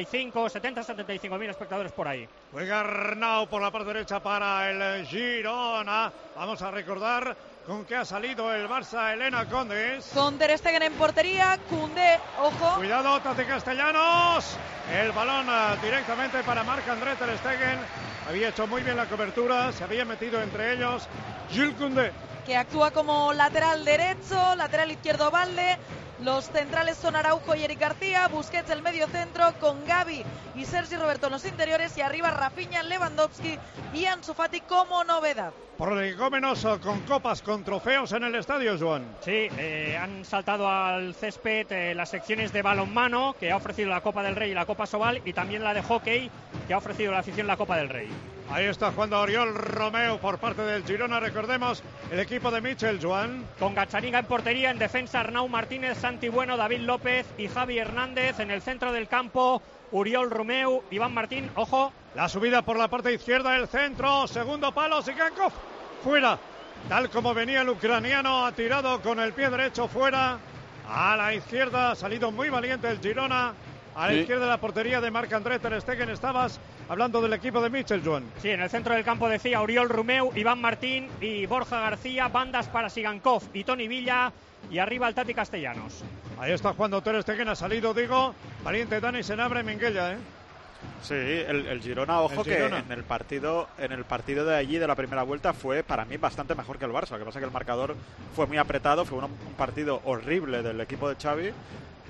75.000 espectadores por ahí. Juega Arnau por la parte derecha para el Girona. Vamos a recordar con qué ha salido el Barça. Elena Condes. Con ter Stegen en portería, Koundé, ojo. Cuidado, Tati Castellanos. El balón directamente para Marc-André ter Stegen. Había hecho muy bien la cobertura, se había metido entre ellos Jules Koundé, que actúa como lateral derecho, lateral izquierdo Valde. Los centrales son Araujo y Eric García, Busquets el medio centro con Gavi y Sergi Roberto en los interiores y arriba Rafinha, Lewandowski y Ansu Fati como novedad. Prolegómenos con copas, con trofeos en el estadio, Joan. Sí, han saltado al césped las secciones de balonmano que ha ofrecido la Copa del Rey y la Copa Sobal, y también la de hockey que ha ofrecido la afición la Copa del Rey. Ahí está jugando Oriol Romeu por parte del Girona, recordemos el equipo de Michel, Joan. Con Gazzaniga en portería, en defensa Arnau Martínez, Santi Bueno, David López y Javi Hernández. En el centro del campo Oriol Romeu, Iván Martín, ojo. La subida por la parte izquierda, el centro, segundo palo, Zigankov, fuera. Tal como venía el ucraniano, ha tirado con el pie derecho fuera. A la izquierda, ha salido muy valiente el Girona. A la izquierda de la portería de Marc-André ter Stegen. Estabas hablando del equipo de Michel, Joan. Sí, en el centro del campo decía Oriol Romeu, Iván Martín y Borja García. Bandas para Sigankov y Toni Villa. Y arriba el Tati Castellanos. Ahí está jugando ter Stegen, ha salido, digo, valiente Dani Senabre Minguella, Sí, el Girona, ojo, el Girona. Que en el partido de allí de la primera vuelta fue para mí bastante mejor que el Barça. Lo que pasa es que el marcador fue muy apretado, fue un partido horrible del equipo de Xavi.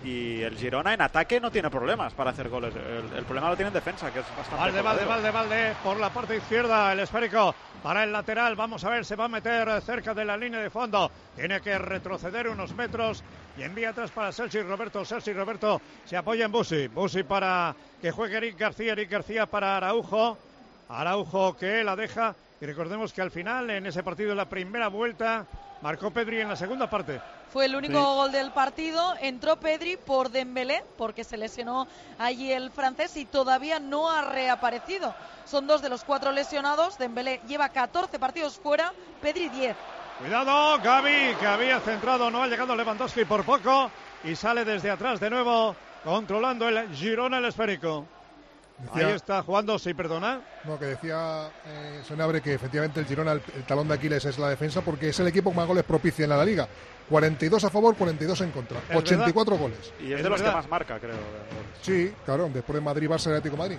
Y el Girona en ataque no tiene problemas para hacer goles. El problema lo tiene en defensa, que es bastante... Valde, por la parte izquierda, el esférico para el lateral. Vamos a ver, se va a meter cerca de la línea de fondo. Tiene que retroceder unos metros y envía atrás para Sergi Roberto. Sergi Roberto se apoya en Busi. Busi para que juegue Eric García para Araujo. Araujo que la deja. Y recordemos que al final, en ese partido, en la primera vuelta, marcó Pedri en la segunda parte. Fue el único gol del partido. Entró Pedri por Dembélé, porque se lesionó allí el francés y todavía no ha reaparecido. Son 2 de los 4 lesionados. Dembélé lleva 14 partidos fuera, Pedri 10. Cuidado, Gavi, que había centrado, no ha llegado Lewandowski por poco y sale desde atrás de nuevo, controlando el Girona, el esférico. Ahí está jugando, sí, perdona. No, que decía Senabre que efectivamente el Girona, el talón de Aquiles es la defensa, porque es el equipo que más goles propicia en la Liga. 42 a favor, 42 en contra. 84 goles. Y es de los que más marca, creo. Sí, claro, después de Madrid, Barça y Atlético de Madrid.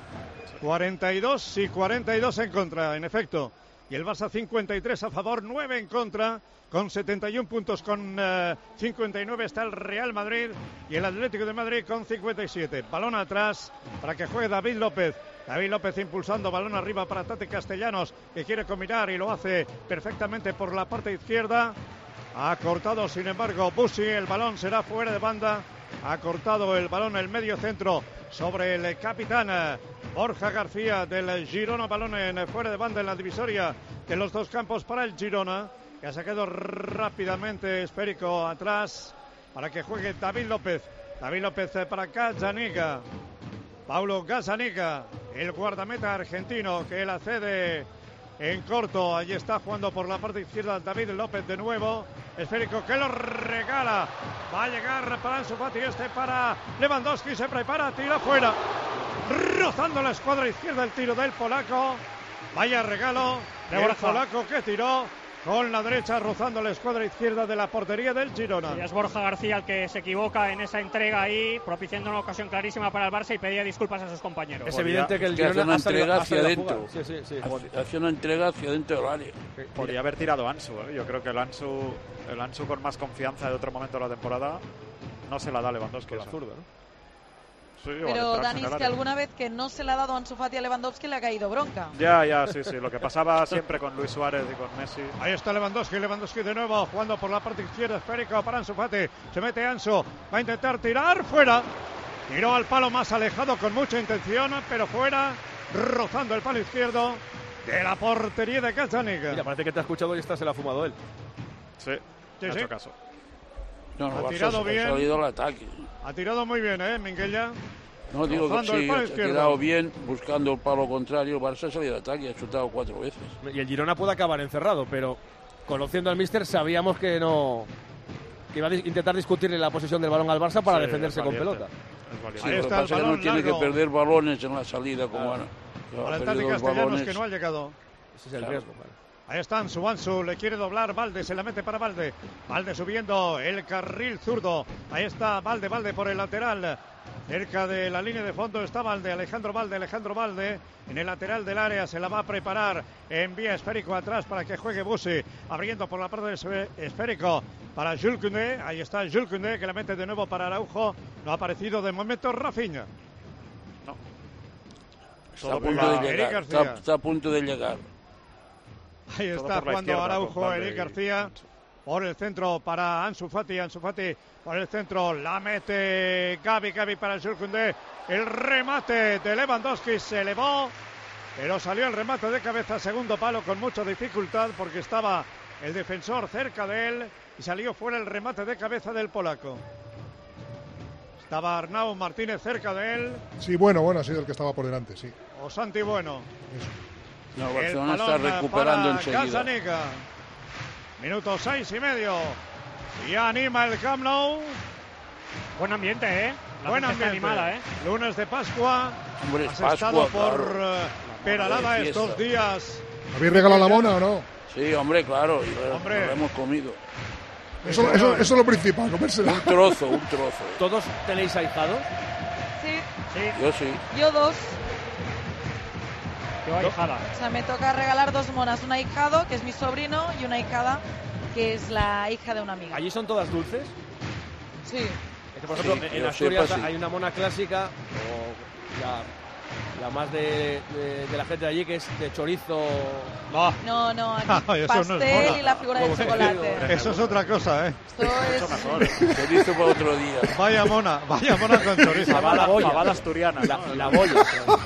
42 y 42 en contra, en efecto. Y el Barça 53 a favor, 9 en contra. Con 71 puntos, con 59 está el Real Madrid y el Atlético de Madrid con 57. Balón atrás para que juegue David López. David López impulsando, balón arriba para Tati Castellanos, que quiere combinar y lo hace perfectamente por la parte izquierda. Ha cortado, sin embargo, Busi, el balón será fuera de banda. Ha cortado el balón el medio centro sobre el capitán Borja García del Girona. Balón en fuera de banda en la divisoria de los dos campos para el Girona, que ha sacado rápidamente esférico atrás para que juegue David López. David López para Gazzaniga. Paulo Gazzaniga, el guardameta argentino que la cede en corto. Allí está jugando por la parte izquierda David López de nuevo. Esférico que lo regala. Va a llegar para Ansu Fati, para Lewandowski. Se prepara, tira fuera. Rozando la escuadra izquierda el tiro del polaco. Vaya regalo del polaco que tiró con la derecha, rozando la escuadra izquierda de la portería del Girona. Y es Borja García el que se equivoca en esa entrega ahí, propiciando una ocasión clarísima para el Barça y pedía disculpas a sus compañeros. Es evidente que el Girona hace una entrega hacia adentro. Sí. Hace una entrega hacia dentro del área. Podría haber tirado Ansu, ¿eh? Yo creo que el Ansu con más confianza de otro momento de la temporada no se la da Lewandowski. La zurda, ¿no? Sí, pero Dani, es que alguna vez que no se le ha dado Ansu Fati a Lewandowski le ha caído bronca. Ya, sí. Lo que pasaba siempre con Luis Suárez y con Messi. Ahí está Lewandowski de nuevo, jugando por la parte izquierda, esférico para Ansu Fati. Se mete Ansu, va a intentar tirar, fuera. Tiró al palo más alejado con mucha intención, pero fuera, rozando el palo izquierdo de la portería de Gazzaniga. Mira, parece que te ha escuchado y esta se la ha fumado él. Sí, ha hecho caso. No, ha tirado bien. Ha salido al ataque. Ha tirado muy bien, Minguella. No, digo que sí, ha tirado bien, buscando el palo contrario. El Barça ha salido al ataque, ha chutado 4 veces. Y el Girona puede acabar encerrado, pero conociendo al míster sabíamos que no... que iba a intentar discutirle la posesión del balón al Barça para defenderse con pelota. Sí, lo que pasa es que no tiene que perder balones en la salida como ahora. Para el Tati Castellanos, que no ha llegado. Ese es el riesgo, vale. Ahí está Ansu, le quiere doblar Valde, se la mete para Valde. Valde subiendo el carril zurdo. Ahí está Valde por el lateral. Cerca de la línea de fondo está Valde, Alejandro Valde. En el lateral del área se la va a preparar. Envía esférico atrás para que juegue Busi. Abriendo por la parte del esférico para Jules Koundé. Ahí está Jules Koundé que la mete de nuevo para Araujo. No ha aparecido de momento Rafinha. No. Está a punto de llegar. Ahí está jugando Araujo, Eric García por el centro para Ansu Fati por el centro, la mete Gavi para el Jules Koundé. El remate de Lewandowski se elevó, pero salió el remate de cabeza, segundo palo con mucha dificultad porque estaba el defensor cerca de él y salió fuera el remate de cabeza del polaco. Estaba Arnau Martínez cerca de él. Sí, bueno, ha sido el que estaba por delante, sí. O Santi Bueno. Eso. No, Barcelona está recuperando enseguida. Gazzaniga. Minuto 6:30. Y anima el Camp Nou. Buen ambiente, Buen ambiente. Animada, Lunes de Pascua. Hombre, Has Pascua, estado por Peralada estos días. ¿Habéis regalado la mona o no? Sí, hombre, claro. Lo hemos comido. Eso es lo principal, comérsela. Un trozo. ¿Todos tenéis ahijados? Sí. Yo sí. Yo 2. Yo ahijada. O sea, me toca regalar 2 monas, un ahijado, que es mi sobrino, y una ahijada, que es la hija de una amiga. ¿Allí son todas dulces? Sí. Que, por ejemplo, en Asturias hay una mona clásica, o la más de la gente de allí, que es de chorizo. No, aquí pastel y la figura de chocolate. Eso es otra cosa, ¿eh? Esto es... Chorizo para otro día. Vaya mona con chorizo. Fabada asturiana. La boya.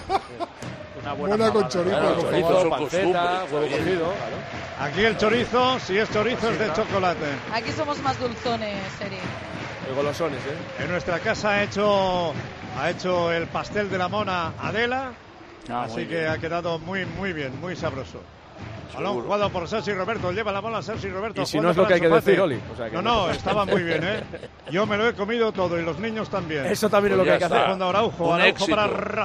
Una buena con chorizo. Claro, con chorizo, panceta, huevo cocido. Aquí el chorizo, si es chorizo, es de chocolate. Aquí somos más dulzones, Eri. Golosones, ¿eh? En nuestra casa ha hecho el pastel de la mona Adela, así que ha quedado muy bien, muy sabroso. Balón jugado por Sergi Roberto, lleva la bola Sergi Roberto. Y si no es lo que hay que decir, Oli. O sea, que no, estaba muy bien, ¿eh? Yo me lo he comido todo y los niños también. Eso también es lo que hay que hacer. Cuando Araujo para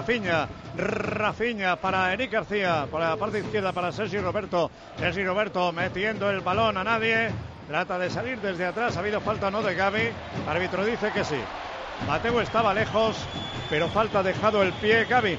Rafinha para Eric García, por la parte izquierda para Sergi Roberto metiendo el balón a nadie, trata de salir desde atrás, ha habido falta no de Gavi, el árbitro dice que sí. Mateu estaba lejos, pero falta dejado el pie Gavi.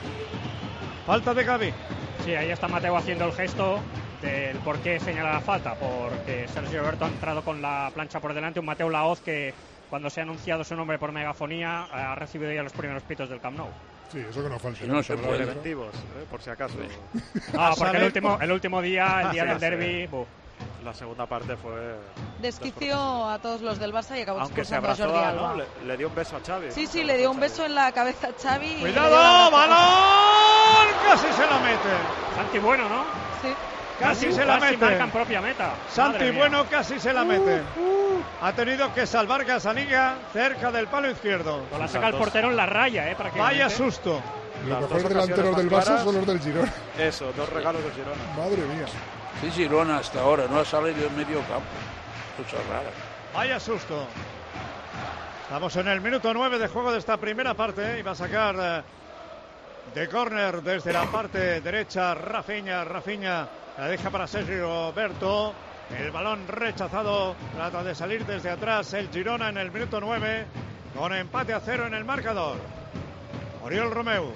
Falta de Gavi. Sí, ahí está Mateu haciendo el gesto del por qué señala la falta, porque Sergio Roberto ha entrado con la plancha por delante, un Mateu Laoz que cuando se ha anunciado su nombre por megafonía ha recibido ya los primeros pitos del Camp Nou. Sí, eso que no falta. No se puede. Preventivos, por si acaso. Porque el último día, el día del derbi... La segunda parte fue... Desquició a todos los del Barça y acabó expulsando a Jordi Alba. Le dio un beso a Xavi. Sí, le dio un beso en la cabeza a Xavi. ¡Cuidado! ¡Balón! Casi se la mete. Santi Bueno, ¿no? Sí. Casi se la mete. Marca en propia meta. Santi Bueno casi se la mete. Ha tenido que salvar Gazzaniga cerca del palo izquierdo. La saca el portero en la raya, prácticamente. Vaya susto. Los mejores delanteros del Barça son los del Girona. Eso, 2 regalos del Girona. Madre mía. Sí, Girona hasta ahora no ha salido en medio campo. Cosa rara. Vaya susto. Estamos en el minuto 9 de juego de esta primera parte y va a sacar de córner desde la parte derecha Rafinha la deja para Sergio Roberto. El balón rechazado, trata de salir desde atrás el Girona en el minuto 9 con empate a 0 en el marcador. Oriol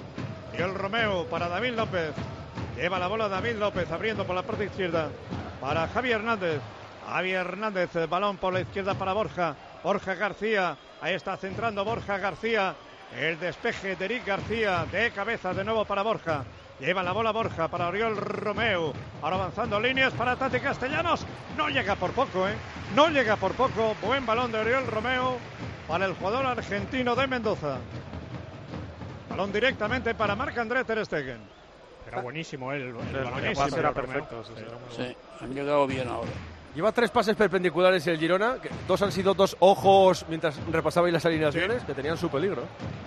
Romeu para David López. Lleva la bola David López abriendo por la parte izquierda para Javi Hernández. Balón por la izquierda para Borja García. Ahí está centrando Borja García. El despeje de Eric García de cabeza de nuevo para Borja. Lleva la bola Borja para Oriol Romeu. Ahora avanzando líneas para Tati Castellanos. No llega por poco, No llega por poco. Buen balón de Oriol Romeu para el jugador argentino de Mendoza. Balón directamente para Marc-André ter Stegen. Era buenísimo el balón. Era perfecto. Sí, han llegado bien ahora. Lleva 3 pases perpendiculares el Girona, que 2 han sido 2 ojos mientras repasabais las alineaciones, que tenían su peligro.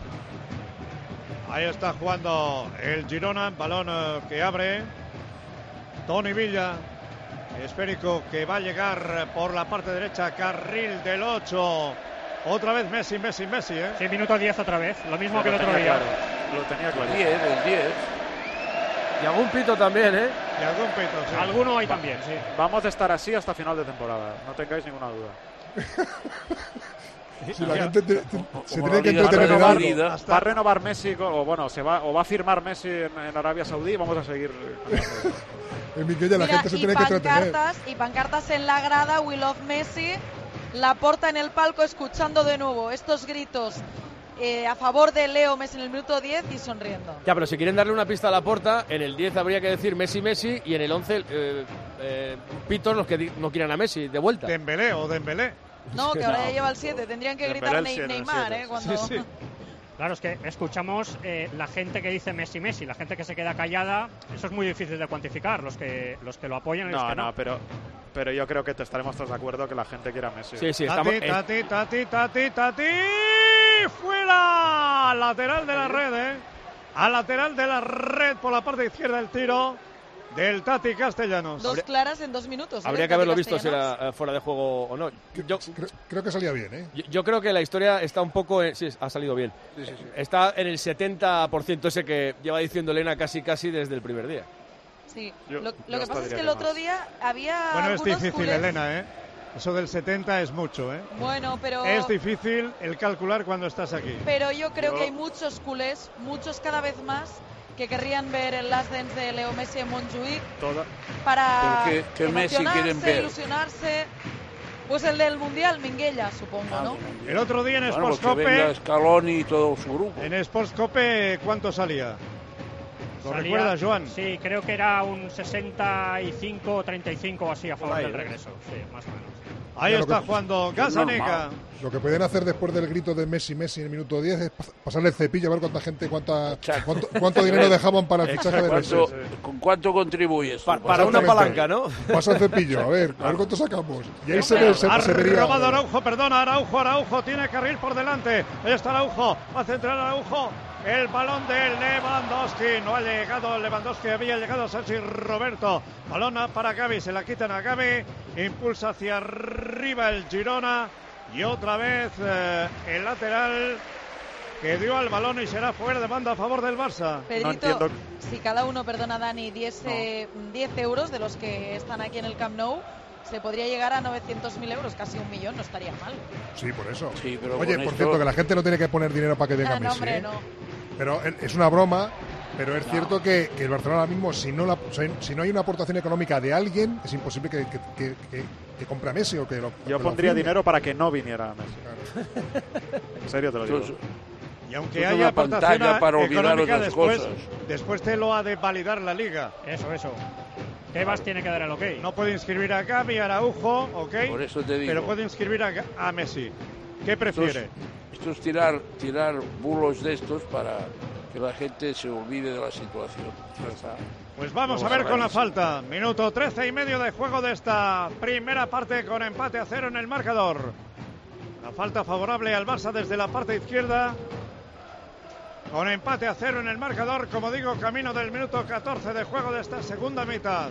Ahí está jugando el Girona, balón que abre Toni Villa, esférico que va a llegar por la parte derecha, carril del 8. Otra vez Messi, Sí, minuto 10 otra vez, lo mismo que el otro día. Claro. Lo tenía claro. El 10. Y algún pito también, Y algún pito, sí. Alguno hay también, sí. Vamos a estar así hasta final de temporada, no tengáis ninguna duda. Si la gente se tiene que entretener en algo. Va a renovar Messi, o va a firmar Messi en Arabia Saudí y vamos a seguir. La gente se tiene que entretener. Y pancartas en la grada, We Love Messi, Laporta en el palco escuchando de nuevo estos gritos a favor de Leo Messi en el minuto 10 y sonriendo. Ya, pero si quieren darle una pista a Laporta, en el 10 habría que decir Messi y en el 11 pitos los que no quieran a Messi de vuelta. Dembélé. No, que ahora ya lleva el 7. Tendrían que gritar Neymar, cuando... Sí. Claro, es que escuchamos la gente que dice Messi, la gente que se queda callada. Eso es muy difícil de cuantificar, los que lo apoyan y los que no. Pero yo creo que estaremos todos de acuerdo que la gente quiera Messi. Sí, Tati. Fuera. Lateral de la red, A lateral de la red por la parte izquierda el tiro del Tati Castellanos. 2 claras en 2 minutos. Habría que haberlo visto si era fuera de juego o no. Creo que salía bien, Yo creo que la historia está un poco... sí, ha salido bien. Sí. Está en el 70% ese que lleva diciendo Elena casi desde el primer día. Sí. Lo que pasa es que el otro día había... Bueno, es difícil, Elena, Eso del 70 es mucho, Bueno, pero... Es difícil el calcular cuando estás aquí. Pero yo creo que hay muchos culés, muchos cada vez más, que querrían ver el Last Dance de Leo Messi en Montjuïc para ¿Qué Messi quieren ver? ilusionarse. Pues el del Mundial, Minguella, supongo, ¿no? El otro día en Sports Cope. Cope. Scaloni y todo su grupo. En Sports Cope, ¿cuánto salía? ¿Lo recuerdas, Joan? Sí, creo que era un 65 o 35 o así a favor del regreso. Sí, más o menos. Ahí está jugando Gazzaniga. Lo que pueden hacer después del grito de Messi en el minuto 10 es pasarle el cepillo a ver cuánta gente, cuánto dinero dejaban para el fichaje de Messi. ¿Con cuánto contribuyes? Para una palanca, ¿no? Pasa el cepillo, a ver cuánto sacamos. Y ahí se vería. Robado Araujo, perdona, Araujo tiene carril por delante. Ahí está Araujo, va a centrar Araujo. El balón de Lewandowski, no ha llegado Lewandowski, había llegado Sergi Roberto. Balón para Gavi, se la quitan a Gavi, impulsa hacia arriba el Girona y otra vez el lateral que dio al balón y será fuera de banda a favor del Barça. Pedrito, si cada uno, perdona Dani, diese 10 euros de los que están aquí en el Camp Nou, se podría llegar a 900.000 euros, casi 1 millón, no estaría mal. Sí, por eso. Sí, pero oye, por cierto, que la gente no tiene que poner dinero para que venga Messi. Hombre, no. Pero es una broma, pero es cierto que el Barcelona ahora mismo, si no hay una aportación económica de alguien, es imposible que compre a Messi o que lo. Yo pondría dinero para que no viniera Messi. Claro. En serio te lo digo. Y aunque haya aportación para económica después te lo ha de validar la Liga. Eso. Tebas tiene que dar el ok. No puede inscribir a Gavi, Araujo, ok. Por eso te digo. Pero puede inscribir a Messi. ¿Qué prefiere? Esto es tirar bulos de estos para que la gente se olvide de la situación. Pues vamos a ver con la falta. Minuto 13 y medio de juego de esta primera parte con empate a 0 en el marcador. La falta favorable al Barça desde la parte izquierda. Con empate a 0 en el marcador, como digo, camino del minuto 14 de juego de esta segunda mitad.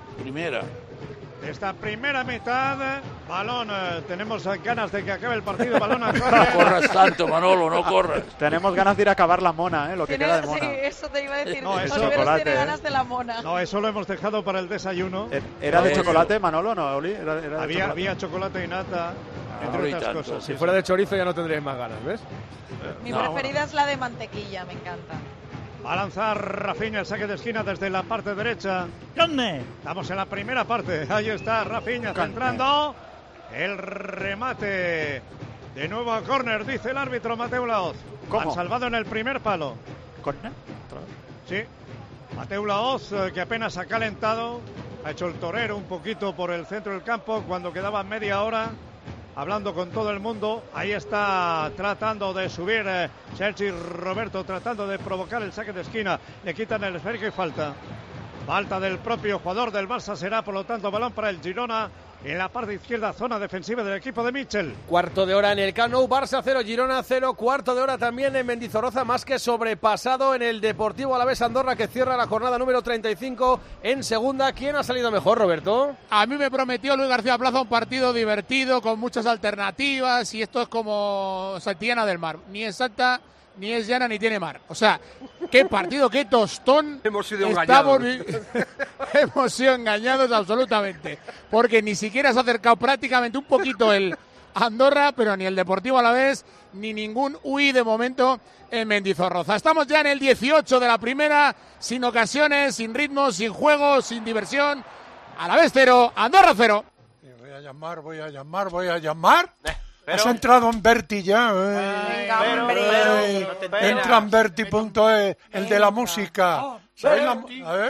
Esta primera mitad, balón, tenemos ganas de que acabe el partido, balón a córner. No corras tanto, Manolo, no corras. Tenemos ganas de ir a acabar la mona, lo que queda de mona. Sí, eso te iba a decir. No, eso tiene ganas de la mona. No, eso lo hemos dejado para el desayuno. ¿Era de chocolate, Manolo, no, Oli? Había chocolate y nata, entre otras cosas. Si fuera de chorizo ya no tendríais más ganas, ¿ves? Mi preferida es la de mantequilla, me encanta. Va a lanzar Rafinha el saque de esquina desde la parte derecha. ¿Dónde? Estamos en la primera parte. Ahí está Rafinha centrando. El remate. De nuevo a córner, dice el árbitro Mateu Laoz. Han salvado en el primer palo. ¿Córner? Sí. Mateu Laoz, que apenas ha calentado. Ha hecho el torero un poquito por el centro del campo cuando quedaba media hora. Hablando con todo el mundo, ahí está tratando de subir Sergi Roberto, tratando de provocar el saque de esquina, le quitan el esférico y falta del propio jugador del Barça, será por lo tanto balón para el Girona en la parte izquierda, zona defensiva del equipo de Michel. Cuarto de hora en el Camp Nou, Barça 0, Girona 0, cuarto de hora también en Mendizorroza, más que sobrepasado en el Deportivo Alavés Andorra, que cierra la jornada número 35 en segunda. ¿Quién ha salido mejor, Roberto? A mí me prometió Luis García Plaza un partido divertido, con muchas alternativas, y esto es como Santillana del Mar, ni es santa, ni es llana, ni tiene mar. O sea, qué partido, qué tostón. Hemos sido engañados. Hemos sido engañados absolutamente, porque ni siquiera se ha acercado prácticamente un poquito el Andorra, pero ni el Deportivo Alavés, ni ningún UI de momento en Mendizorroza. Estamos ya en el 18 de la primera, sin ocasiones, sin ritmo, sin juego, sin diversión. Alavés 0, Andorra 0. Voy a llamar. Has entrado en Berti ya. Entra en Berti.es, el de la música. A ver.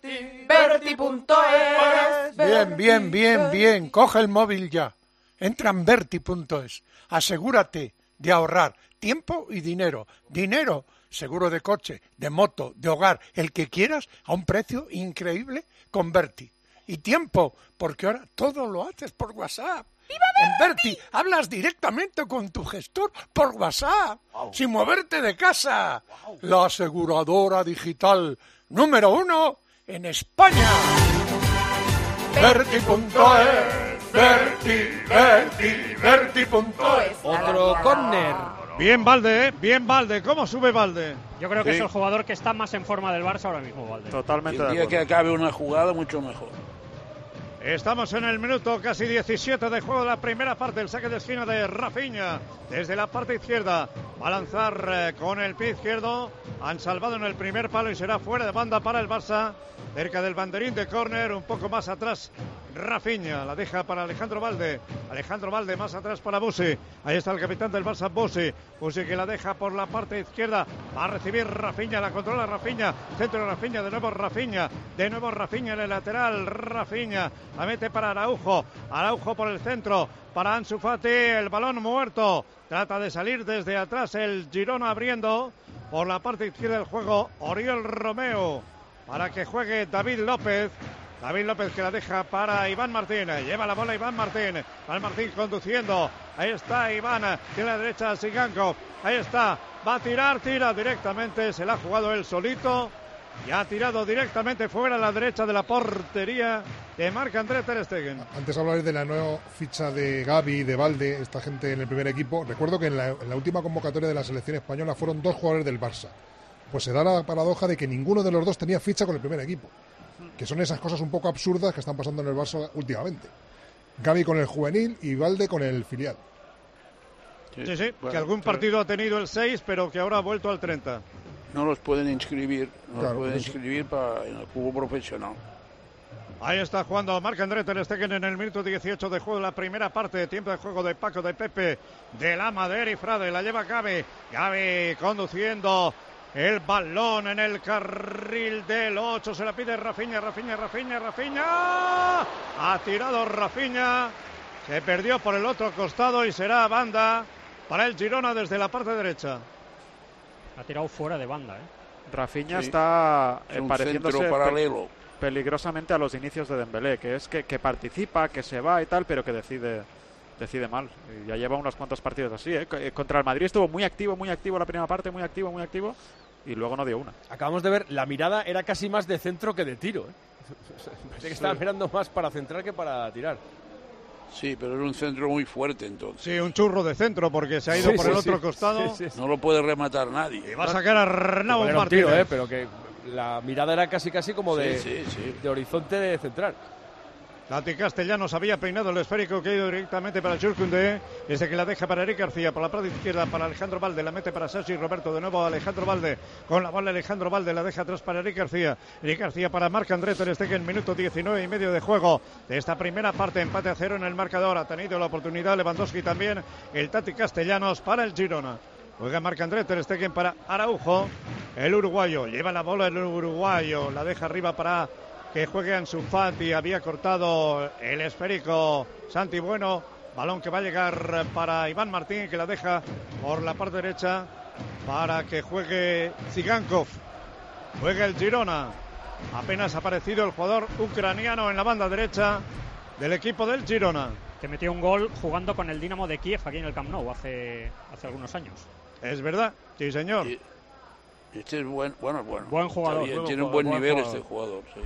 Berti.es. Bien. Coge el móvil ya. Entra en Berti.es. Asegúrate de ahorrar tiempo y dinero. Dinero, seguro de coche, de moto, de hogar, el que quieras, a un precio increíble con Berti. Y tiempo, porque ahora todo lo haces por WhatsApp. En Berti hablas directamente con tu gestor por WhatsApp, sin moverte de casa. La aseguradora digital número 1 en España. Berti.es, Berti.es. Otro córner. Bien Valde, ¿cómo sube Valde? Yo creo que es el jugador que está más en forma del Barça ahora mismo, Valde. Totalmente de acuerdo. El día que acabe una jugada, mucho mejor. Estamos en el minuto casi 17 de juego de la primera parte. El saque de esquina de Rafinha desde la parte izquierda. Va a lanzar con el pie izquierdo. Han salvado en el primer palo y será fuera de banda para el Barça. Cerca del banderín de córner, un poco más atrás Rafinha, la deja para Alejandro Valde. Alejandro Valde más atrás para Busi. Ahí está el capitán del Barça, Busi. Busi que la deja por la parte izquierda. Va a recibir Rafinha, la controla Rafinha. Centro de Rafinha, de nuevo Rafinha. De nuevo Rafinha en el lateral. Rafinha la mete para Araujo. Araujo por el centro. Para Ansu Fati, el balón muerto. Trata de salir desde atrás el Girona abriendo. Por la parte izquierda del juego, Oriol Romeu. Para que juegue David López. David López que la deja para Iván Martín. Lleva la bola Iván Martín. Iván Martín conduciendo. Ahí está Iván. Tiene la derecha Sigankov. Ahí está. Va a tirar. Tira directamente. Se la ha jugado él solito. Y ha tirado directamente fuera a la derecha de la portería de Marc-André ter Stegen. Antes hablabais de la nueva ficha de Gavi, de Valde, esta gente en el primer equipo. Recuerdo que en la última convocatoria de la selección española fueron 2 jugadores del Barça. Pues se da la paradoja de que ninguno de los dos tenía ficha con el primer equipo. Que son esas cosas un poco absurdas que están pasando en el Barça últimamente. Gavi con el juvenil y Valde con el filial. Sí, bueno, que algún partido ha tenido el 6, pero que ahora ha vuelto al 30. No los pueden inscribir, en el fútbol profesional. Ahí está jugando Marc-André ter Stegen en el minuto 18 de juego de la primera parte. Tiempo de juego de Paco, de Pepe, de Lama, de Eri Frade. La lleva Gavi. Gavi conduciendo el balón en el carril del 8. Se la pide Rafinha. Ha tirado Rafinha. Se perdió por el otro costado y será banda para el Girona desde la parte derecha. Ha tirado fuera de banda, Rafinha está un pareciéndose centro paralelo. Peligrosamente a los inicios de Dembélé, que es que participa, que se va y tal, pero que decide mal. Y ya lleva unos cuantos partidos así, Contra el Madrid estuvo muy activo la primera parte, muy activo, y luego no dio una. Acabamos de ver, la mirada era casi más de centro que de tiro, Parece que estaba mirando más para centrar que para tirar. Sí, pero era un centro muy fuerte entonces. Sí, un churro de centro porque se ha ido por el otro costado. Sí. No lo puede rematar nadie. Y va a sacar a Arnau un Martínez. Tiro, pero que la mirada era casi como de horizonte de central. Tati Castellanos había peinado el esférico que ha ido directamente para Jules Koundé. Desde que la deja para Eric García, por la parte izquierda para Alejandro Valde, la mete para Sergi Roberto, de nuevo Alejandro Valde, con la bola Alejandro Valde, la deja atrás para Eric García. Eric García para Marc-André ter Stegen, minuto 19 y medio de juego de esta primera parte, empate a 0 en el marcador. Ha tenido la oportunidad Lewandowski también, el Tati Castellanos para el Girona. Juega Marc-André ter Stegen para Araujo, el uruguayo, lleva la bola el uruguayo, la deja arriba para que juegue Ansu Fati. Había cortado el esférico Santi Bueno. Balón que va a llegar para Iván Martín, que la deja por la parte derecha para que juegue Zigankov. Juega el Girona. Apenas ha aparecido el jugador ucraniano en la banda derecha del equipo del Girona. Que metió un gol jugando con el Dinamo de Kiev aquí en el Camp Nou hace algunos años. Es verdad, sí señor. Este es bueno. Buen jugador. Tiene un buen nivel este jugador, sí.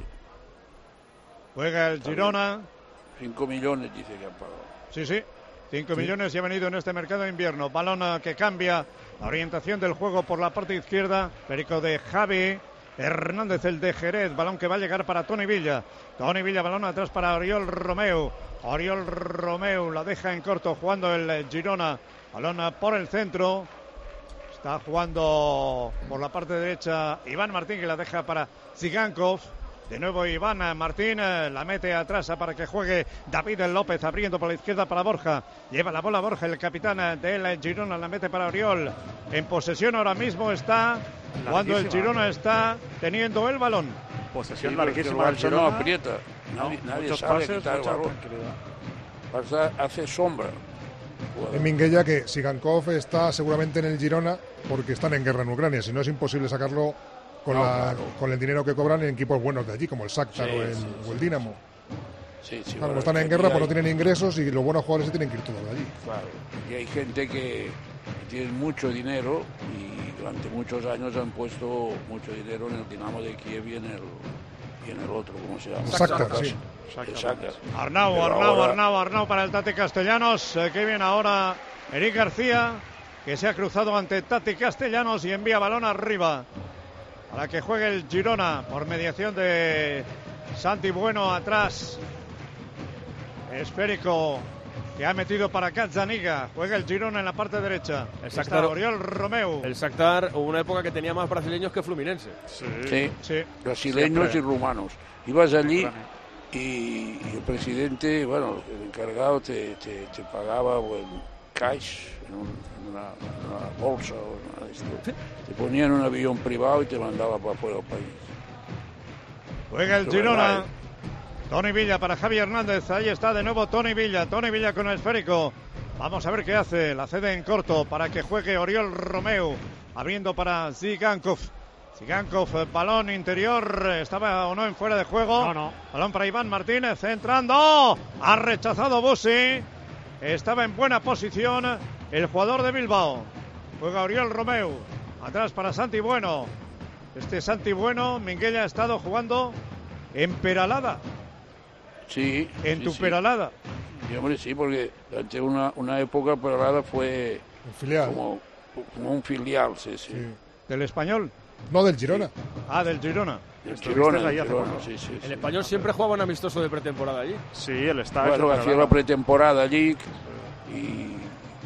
Juega el Girona. 5 millones dice que han pagado. Sí. 5 millones y ha venido en este mercado de invierno. Balón que cambia la orientación del juego por la parte izquierda. Perico de Javi. Hernández, el de Jerez. Balón que va a llegar para Toni Villa. Toni Villa, balón atrás para Oriol Romeu. Oriol Romeu la deja en corto jugando el Girona. Balón por el centro. Está jugando por la parte derecha Iván Martín, que la deja para Zigankov. De nuevo Iván Martín, la mete atrás para que juegue David López, abriendo por la izquierda para Borja. Lleva la bola Borja, el capitán del Girona, la mete para Oriol. En posesión ahora mismo está, cuando el Girona está teniendo el balón. Posesión larguísima. El Barça no aprieta, nadie sabe quitar el balón. Barça hace sombra. En Minguella que Zigankov está seguramente en el Girona porque están en guerra en Ucrania, si no es imposible sacarlo con el dinero que cobran en equipos buenos de allí, como el Shakhtar o el Dinamo. Claro, como están en guerra, pues no tienen ingresos y los buenos jugadores se tienen que ir todos de allí. Claro, y hay gente que tiene mucho dinero y durante muchos años han puesto mucho dinero en el Dinamo de Kiev y en el otro, ¿cómo se llama? Shakhtar. Arnau para el Tati Castellanos, que viene ahora Eric García, que se ha cruzado ante Tati Castellanos y envía balón arriba para que juegue el Girona por mediación de Santi Bueno atrás. Esférico que ha metido para Gazzaniga. Juega el Girona en la parte derecha. El Está Shakhtar, Oriol Romeu. El Shakhtar hubo una época que tenía más brasileños que Fluminense. Sí. Brasileños y rumanos. Ibas allí y el presidente, bueno, el encargado te pagaba en cash, en una bolsa, te ponía en un avión privado y te mandaba para fuera del país. Juega el Girona. Tony Villa para Javi Hernández. Ahí está de nuevo Tony Villa. Tony Villa con el esférico. Vamos a ver qué hace. La cede en corto para que juegue Oriol Romeu. Abriendo para Zigankov. Zigankov, balón interior. ¿Estaba o no en fuera de juego? No. Balón para Iván Martínez. Entrando. Ha rechazado Busi. Estaba en buena posición el jugador de Bilbao. Juega Oriol Romeu. Atrás para Santi Bueno. Santi Bueno, Minguella ha estado jugando en Peralada. Sí. En tu Peralada. Sí, hombre, sí, porque durante una época Peralada fue filial. Como un filial, sí. ¿Del Español? No, del Girona. Del Girona. El Girona, sí. El Español siempre jugaba un amistoso de pretemporada allí. Sí, él está. Bueno, hacía la pretemporada allí y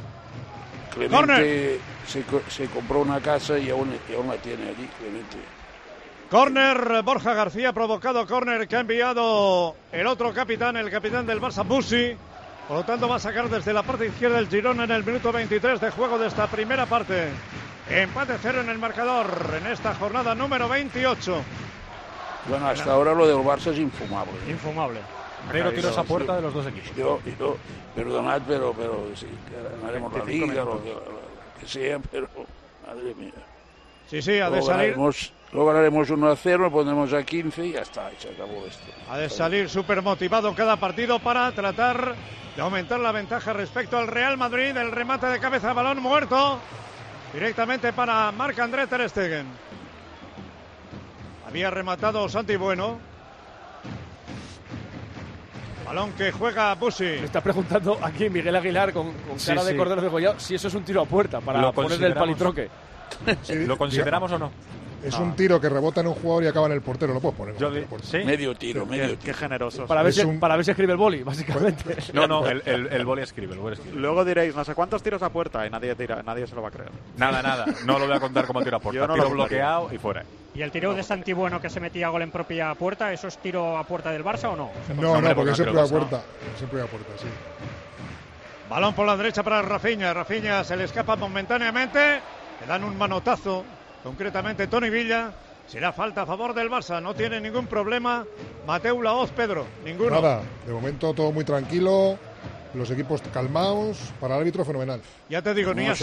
Clemente se compró una casa y aún la tiene allí, Clemente. Córner, Borja García ha provocado córner que ha enviado el otro capitán, el capitán del Barça, Busi. Por lo tanto va a sacar desde la parte izquierda el Girona en el minuto 23 de juego de esta primera parte. Empate 0 en el marcador en esta jornada número 28. Bueno, hasta ahora lo del Barça es infumable. Infumable. Pero tiros a puerta de los dos equipos. Yo perdonad, pero sí, ganaremos la Liga, lo que sea, pero madre mía. Sí, ha de salir. Luego ganaremos 1-0, lo pondremos a 15 y ya está, se acabó esto. Ha de salir súper motivado cada partido para tratar de aumentar la ventaja respecto al Real Madrid. El remate de cabeza, balón muerto, directamente para Marc-André ter Stegen. Había rematado Santi Bueno. Balón que juega Busi. Me está preguntando aquí Miguel Aguilar con cara de cordero degollado si eso es un tiro a puerta para ponerle el palitroque. ¿Lo consideramos o no? Es un tiro que rebota en un jugador y acaba en el portero. Lo puedes poner. ¿Sí? Medio tiro. Qué generoso. Para ver si escribe el boli, básicamente. No, el boli escribe. Luego diréis, no sé cuántos tiros a puerta y nadie se lo va a creer. Nada. No lo voy a contar como tiro a puerta. Tiro bloqueado y fuera. ¿Y el tiro de Santi Bueno que se metía gol en propia puerta, eso es tiro a puerta del Barça o no? No, porque siempre a puerta. Siempre a puerta, sí. Balón por la derecha para Rafinha. Rafinha se le escapa momentáneamente. Le dan un manotazo. Concretamente Tony Villa. Será falta a favor del Barça. No tiene ningún problema Mateu Laoz, Pedro. Ninguno. Nada. De momento todo muy tranquilo. Los equipos calmados. Para el árbitro fenomenal. Ya te digo, ni ha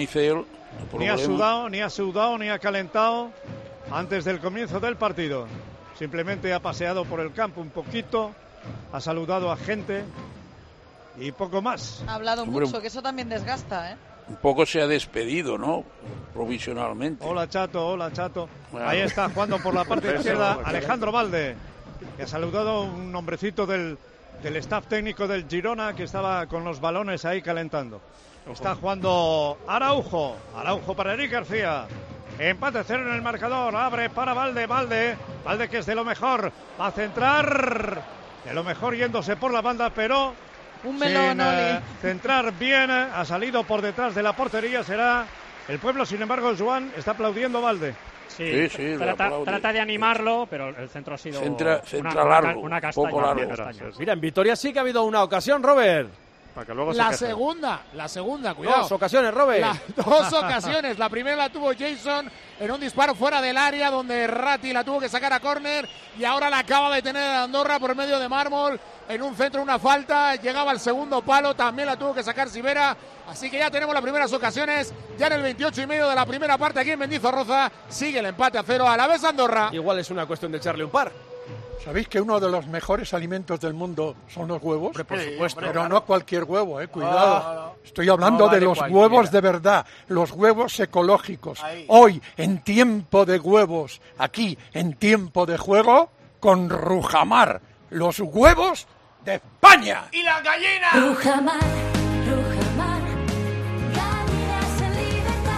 sudado, ni ha calentado antes del comienzo del partido. Simplemente ha paseado por el campo un poquito. Ha saludado a gente. Y poco más. Ha hablado mucho, que eso también desgasta, ¿eh? Un poco se ha despedido, ¿no? Provisionalmente. Hola, Chato. Bueno. Ahí está jugando por la parte izquierda Alejandro Valde, que ha saludado un hombrecito del staff técnico del Girona que estaba con los balones ahí calentando. Está jugando Araujo para Eric García. Empate 0 en el marcador. Abre para Valde que es de lo mejor. Va a centrar de lo mejor yéndose por la banda, pero un melón, sin centrar bien. Ha salido por detrás de la portería. Será el pueblo. Sin embargo, Joan está aplaudiendo a Valde. Sí, trata de animarlo, pero el centro ha sido una castaña. Poco largo. Mira, en Vitoria sí que ha habido una ocasión, Robert. Para que luego la segunda, cuidado. 2 ocasiones, Robert. 2 ocasiones. La primera la tuvo Jason en un disparo fuera del área donde Ratti la tuvo que sacar a córner y ahora la acaba de tener Andorra por medio de Mármol en un centro, una falta. Llegaba al segundo palo, también la tuvo que sacar Sivera. Así que ya tenemos las primeras ocasiones. Ya en el 28,5 de la primera parte aquí en Mendizorroza sigue el empate a 0 a la vez Andorra. Igual es una cuestión de echarle un par. ¿Sabéis que uno de los mejores alimentos del mundo son los huevos? Por supuesto. Pero no cualquier huevo, cuidado. Estoy hablando de los huevos de verdad, los huevos ecológicos. Hoy, en tiempo de huevos, aquí, en tiempo de juego, con Rujamar, los huevos de España. ¡Y las gallinas! Hay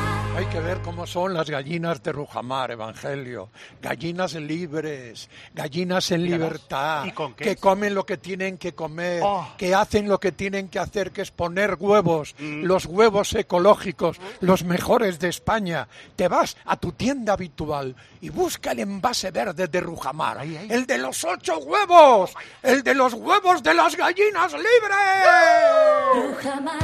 hay que ver cómo son las gallinas de Rujamar, Evangelio. Gallinas libres, gallinas en libertad, que comen lo que tienen que comer, que hacen lo que tienen que hacer, que es poner huevos, los huevos ecológicos, los mejores de España. Te vas a tu tienda habitual y busca el envase verde de Rujamar, el de los 8 huevos, el de los huevos de las gallinas libres. Rujamar,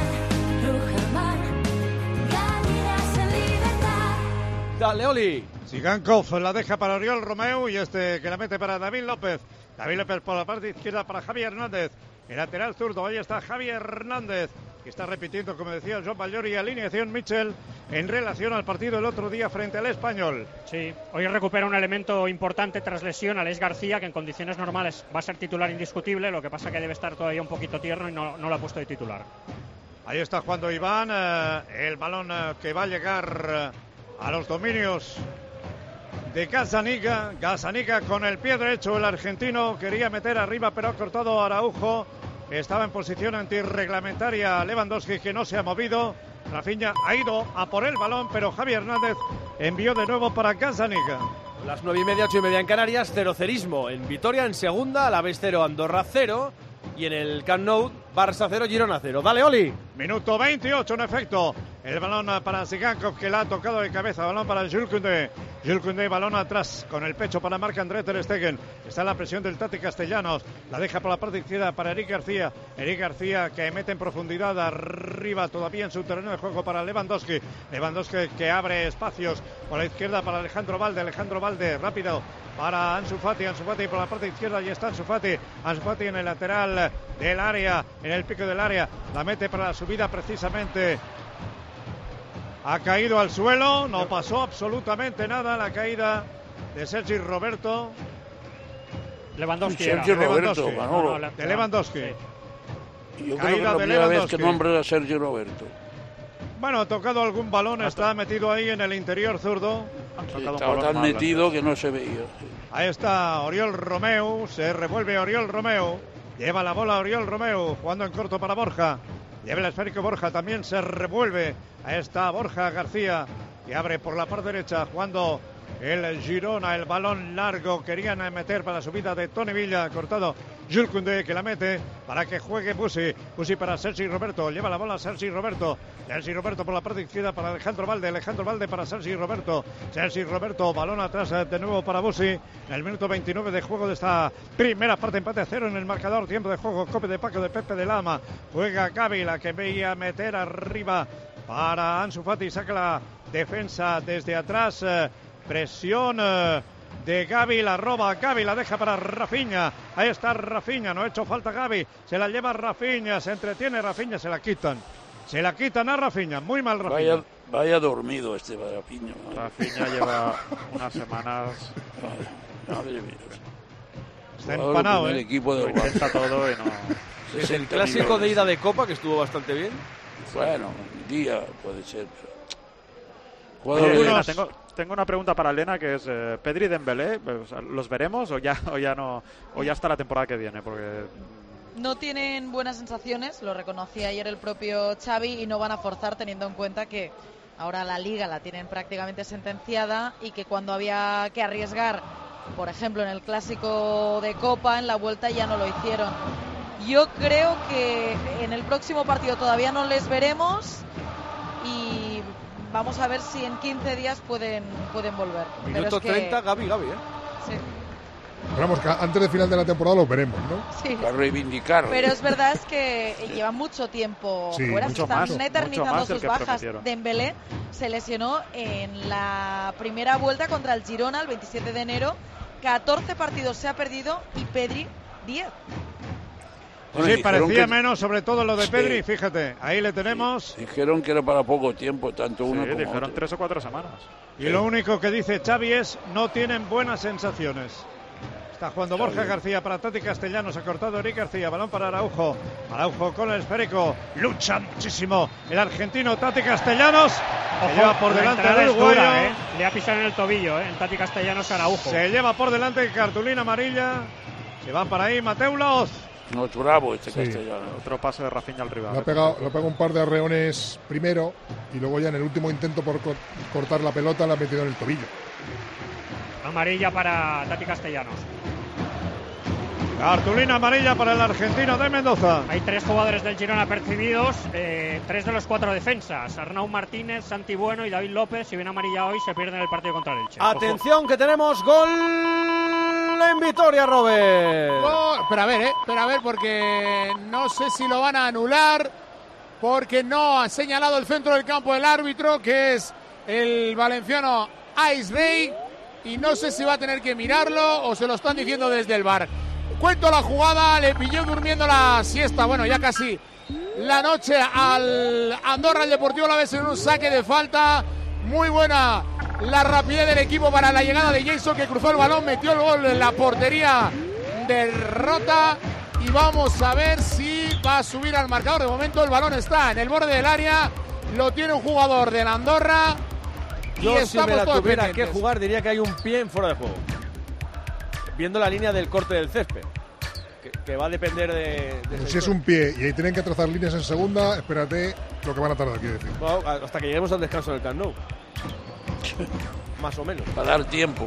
gallinas en libertad. Dale, Oli. Sigankov la deja para Oriol Romeu y que la mete para David López. David López por la parte izquierda para Javi Hernández. El lateral zurdo, ahí está Javi Hernández, que está repitiendo, como decía Joan Ballori, alineación Michel en relación al partido del otro día frente al Español. Sí, hoy recupera un elemento importante tras lesión, Aleix García, que en condiciones normales va a ser titular indiscutible, lo que pasa que debe estar todavía un poquito tierno y no lo ha puesto de titular. Ahí está jugando Iván, el balón que va a llegar a los dominios de Gazzaniga. Gazzaniga con el pie derecho, el argentino quería meter arriba, pero ha cortado Araujo. Estaba en posición antirreglamentaria Lewandowski, que no se ha movido. Rafinha ha ido a por el balón, pero Javi Hernández envió de nuevo para Gazzaniga. Las 9:30, 8:30 en Canarias, 0-0 en Vitoria, en segunda, Alavés 0, Andorra 0. Y en el Camp Nou, Barça 0, Girona 0. Dale, Oli. Minuto 28, en efecto. El balón para Sigankov, que la ha tocado de cabeza. Balón para Jules Koundé. Jules Koundé, balón atrás, con el pecho para Marc-André ter Stegen. Está la presión del Tati Castellanos. La deja por la parte izquierda para Eric García. Eric García, que mete en profundidad arriba, todavía en su terreno de juego para Lewandowski. Lewandowski, que abre espacios por la izquierda para Alejandro Valde. Alejandro Valde, rápido para Ansu Fati. Ansu Fati por la parte izquierda, y está Ansu Fati. Ansu Fati en el lateral del área, en el pico del área. La mete para la subida precisamente. Ha caído al suelo, no pasó absolutamente nada la caída de Sergi Roberto. Lewandowski. Sergi Roberto, Manolo. De Lewandowski. Sí. Yo creo que es la primera vez que nombra a Sergi Roberto. Bueno, ha tocado algún balón, está metido ahí en el interior zurdo. Sí, estaba tan metido que no se veía. Ahí está Oriol Romeu, se revuelve Oriol Romeu. Lleva la bola Oriol Romeu, jugando en corto para Borja. Lleva el esférico Borja, también se revuelve. Ahí está Borja García, que abre por la parte derecha, jugando el Girona, el balón largo. Querían meter para la subida de Toni Villa, cortado Jules Koundé, que la mete para que juegue Busi. Busi para Sergi Roberto, lleva la bola Sergi Roberto. Sergi Roberto por la parte izquierda para Alejandro Valde. Alejandro Valde para Sergi Roberto. Sergi Roberto, balón atrás de nuevo para Busi. En el minuto 29 de juego de esta primera parte, empate a 0 en el marcador. Tiempo de juego, Cope de Paco de Pepe de Lama. Juega Gavi, la que veía meter arriba para Ansu Fati. Saca la defensa desde atrás. Presión de Gavi, la roba Gavi, la deja para Rafinha. Ahí está Rafinha, no ha hecho falta Gavi. Se la lleva Rafinha, se entretiene Rafinha, se la quitan. Se la quitan a Rafinha, muy mal Rafinha. Vaya dormido este Rafinha. Rafinha lleva unas semanas. Madre mía. Está empanado, el equipo del intenta todo y no. Es el clásico de ida de Copa, que estuvo bastante bien. Bueno, un día puede ser, pero... Tengo una pregunta para Elena, que es Pedri y Dembélé, ¿los veremos o ya no, o ya hasta la temporada que viene? Porque no tienen buenas sensaciones, lo reconocía ayer el propio Xavi, y no van a forzar, teniendo en cuenta que ahora la Liga la tienen prácticamente sentenciada, y que cuando había que arriesgar, por ejemplo en el clásico de Copa, en la vuelta ya no lo hicieron. Yo creo que en el próximo partido todavía no les veremos, y vamos a ver si en 15 días pueden volver. Minuto 30, Gavi, Sí. Pero vamos, que antes del final de la temporada los veremos, ¿no? Sí. Para reivindicar. Pero es verdad, es que lleva mucho tiempo fuera, se están eternizando sus bajas. Dembélé se lesionó en la primera vuelta contra el Girona el 27 de enero. 14 partidos se ha perdido, y Pedri 10. Bueno, sí, parecía menos, sobre todo lo de Pedri, sí. Fíjate, ahí le tenemos. Sí. Dijeron que era para poco tiempo, tanto uno como dijeron otro. 3 o 4 semanas. Y lo único que dice Xavi es: no tienen buenas sensaciones. Está jugando Borja García para Tati Castellanos, ha cortado Eric García, balón para Araujo. Araujo con el esférico, lucha muchísimo el argentino Tati Castellanos. Se lleva por delante al uruguayo. Le ha pisado en el tobillo, el Tati Castellanos a Araujo. Se lleva por delante, cartulina amarilla. Se va para ahí Mateu Laoz. No es bravo este Sí. Castellano. Otro pase de Rafinha al rival. Le ha pegado un par de arreones primero y luego ya en el último intento por cortar la pelota la ha metido en el tobillo. Amarilla para Tati Castellanos. Cartulina amarilla para el argentino de Mendoza. Hay 3 jugadores del Girona percibidos, 3 de los 4 defensas. Arnau Martínez, Santi Bueno y David López. Si ven amarilla hoy, se pierden el partido contra el Elche. Atención, que tenemos gol en Vitoria, Robert. Oh, pero a ver, porque no sé si lo van a anular, porque no ha señalado el centro del campo el árbitro, que es el valenciano Ice Rey, y no sé si va a tener que mirarlo o se lo están diciendo desde el VAR. Cuento la jugada, le pilló durmiendo la siesta, bueno, ya casi la noche al Andorra, el Deportivo Alavés en un saque de falta. Muy buena la rapidez del equipo para la llegada de Jason, que cruzó el balón, metió el gol en la portería de Rota, y vamos a ver si va a subir al marcador. De momento el balón está en el borde del área, lo tiene un jugador del Andorra. Yo, y si me la todos tuviera que pendientes. jugar, diría que hay un pie en fuera de juego. Viendo la línea del corte del césped, que va a depender de Si es un pie y ahí tienen que trazar líneas en segunda, espérate lo que van a tardar, quiero decir. Bueno, hasta que lleguemos al descanso del Camp Nou. Más o menos. Para dar tiempo.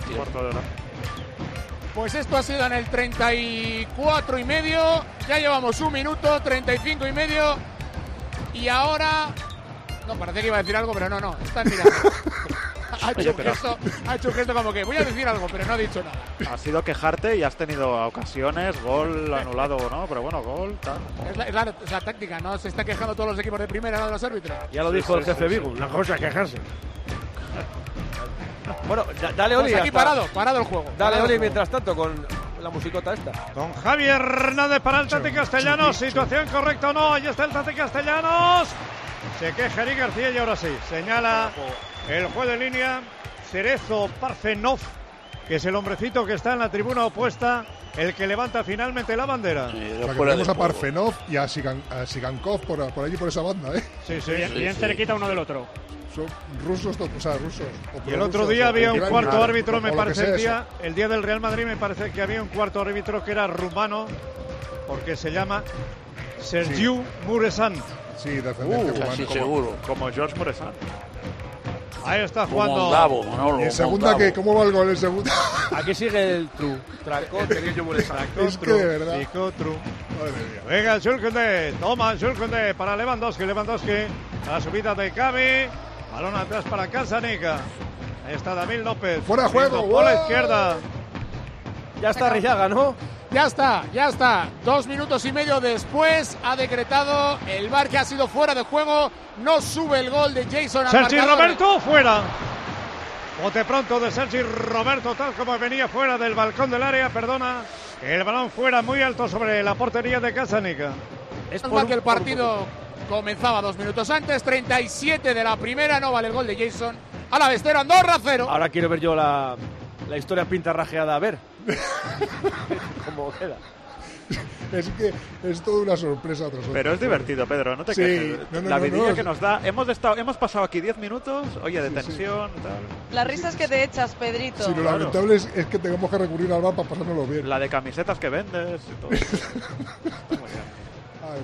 Pues esto ha sido en el 34 y medio. Ya llevamos 1 minuto, 35 y medio. Y ahora... No, parece que iba a decir algo, pero no. Están mirando. Ha hecho un gesto como que voy a decir algo, pero no ha dicho nada. Ha sido quejarte y has tenido ocasiones, gol anulado o no, pero bueno, gol, tal. Es la táctica, ¿no? Se está quejando todos los equipos de primera, ¿no? De los árbitros. Ya lo dijo el jefe Vigo, una cosa es quejarse. Bueno, dale Oli. Pues aquí parado el juego. Dale Oli mientras tanto con la musicota esta. Con Javier Hernández para el Tati Castellanos. Situación correcta o no. Ahí está el Tati Castellanos. Se queja Eric García y ahora sí. Señala el juez de línea Cerezo Parfenov, que es el hombrecito que está en la tribuna opuesta, el que levanta finalmente la bandera. Tenemos a Parfenov y a Sigankov por allí, por esa banda, ¿eh? Sí. Bien cerquita uno del otro. Son rusos, rusos. Y el otro día había un cuarto árbitro, me parece, el día del Real Madrid, me parece que había un cuarto árbitro que era rumano, porque se llama Sergiu Muresan. Sí, de ascendencia casi seguro. Como George Muresan. Ahí está jugando. Mondavo, Manolo, ¿Y en segunda qué? ¿Cómo va el gol en segunda? Aquí sigue el Tru. Es que de verdad. Venga, Schulkunde. Toma Schulkunde para Lewandowski. La subida de Gavi. Balón atrás para Casanica. Ahí está David López. Fuera de juego. Por la izquierda. Ya está Rillaga, ¿no? Ya está. 2 minutos y medio después ha decretado el VAR que ha sido fuera de juego. No sube el gol de Jason al Sergi marcador. Roberto fuera. Bote pronto de Sergi Roberto, tal como venía fuera del balcón del área. Perdona. El balón fuera muy alto sobre la portería de Casanica. Es por que el partido comenzaba 2 minutos antes. 37 de la primera. No vale el gol de Jason. Alavés 0, Andorra 0. Ahora quiero ver yo la historia pintarrajeada. A ver cómo queda. Es que es toda una sorpresa tras otra. Pero es divertido, Pedro, no te quejes. La vidilla que nos da. Hemos pasado aquí 10 minutos, oye, de tensión, tal. Las risas que te echas, Pedrito. Sí, lo lamentable es que tengamos que recurrir al VAR para pasárnoslo bien. La de camisetas que vendes y todo. Ay,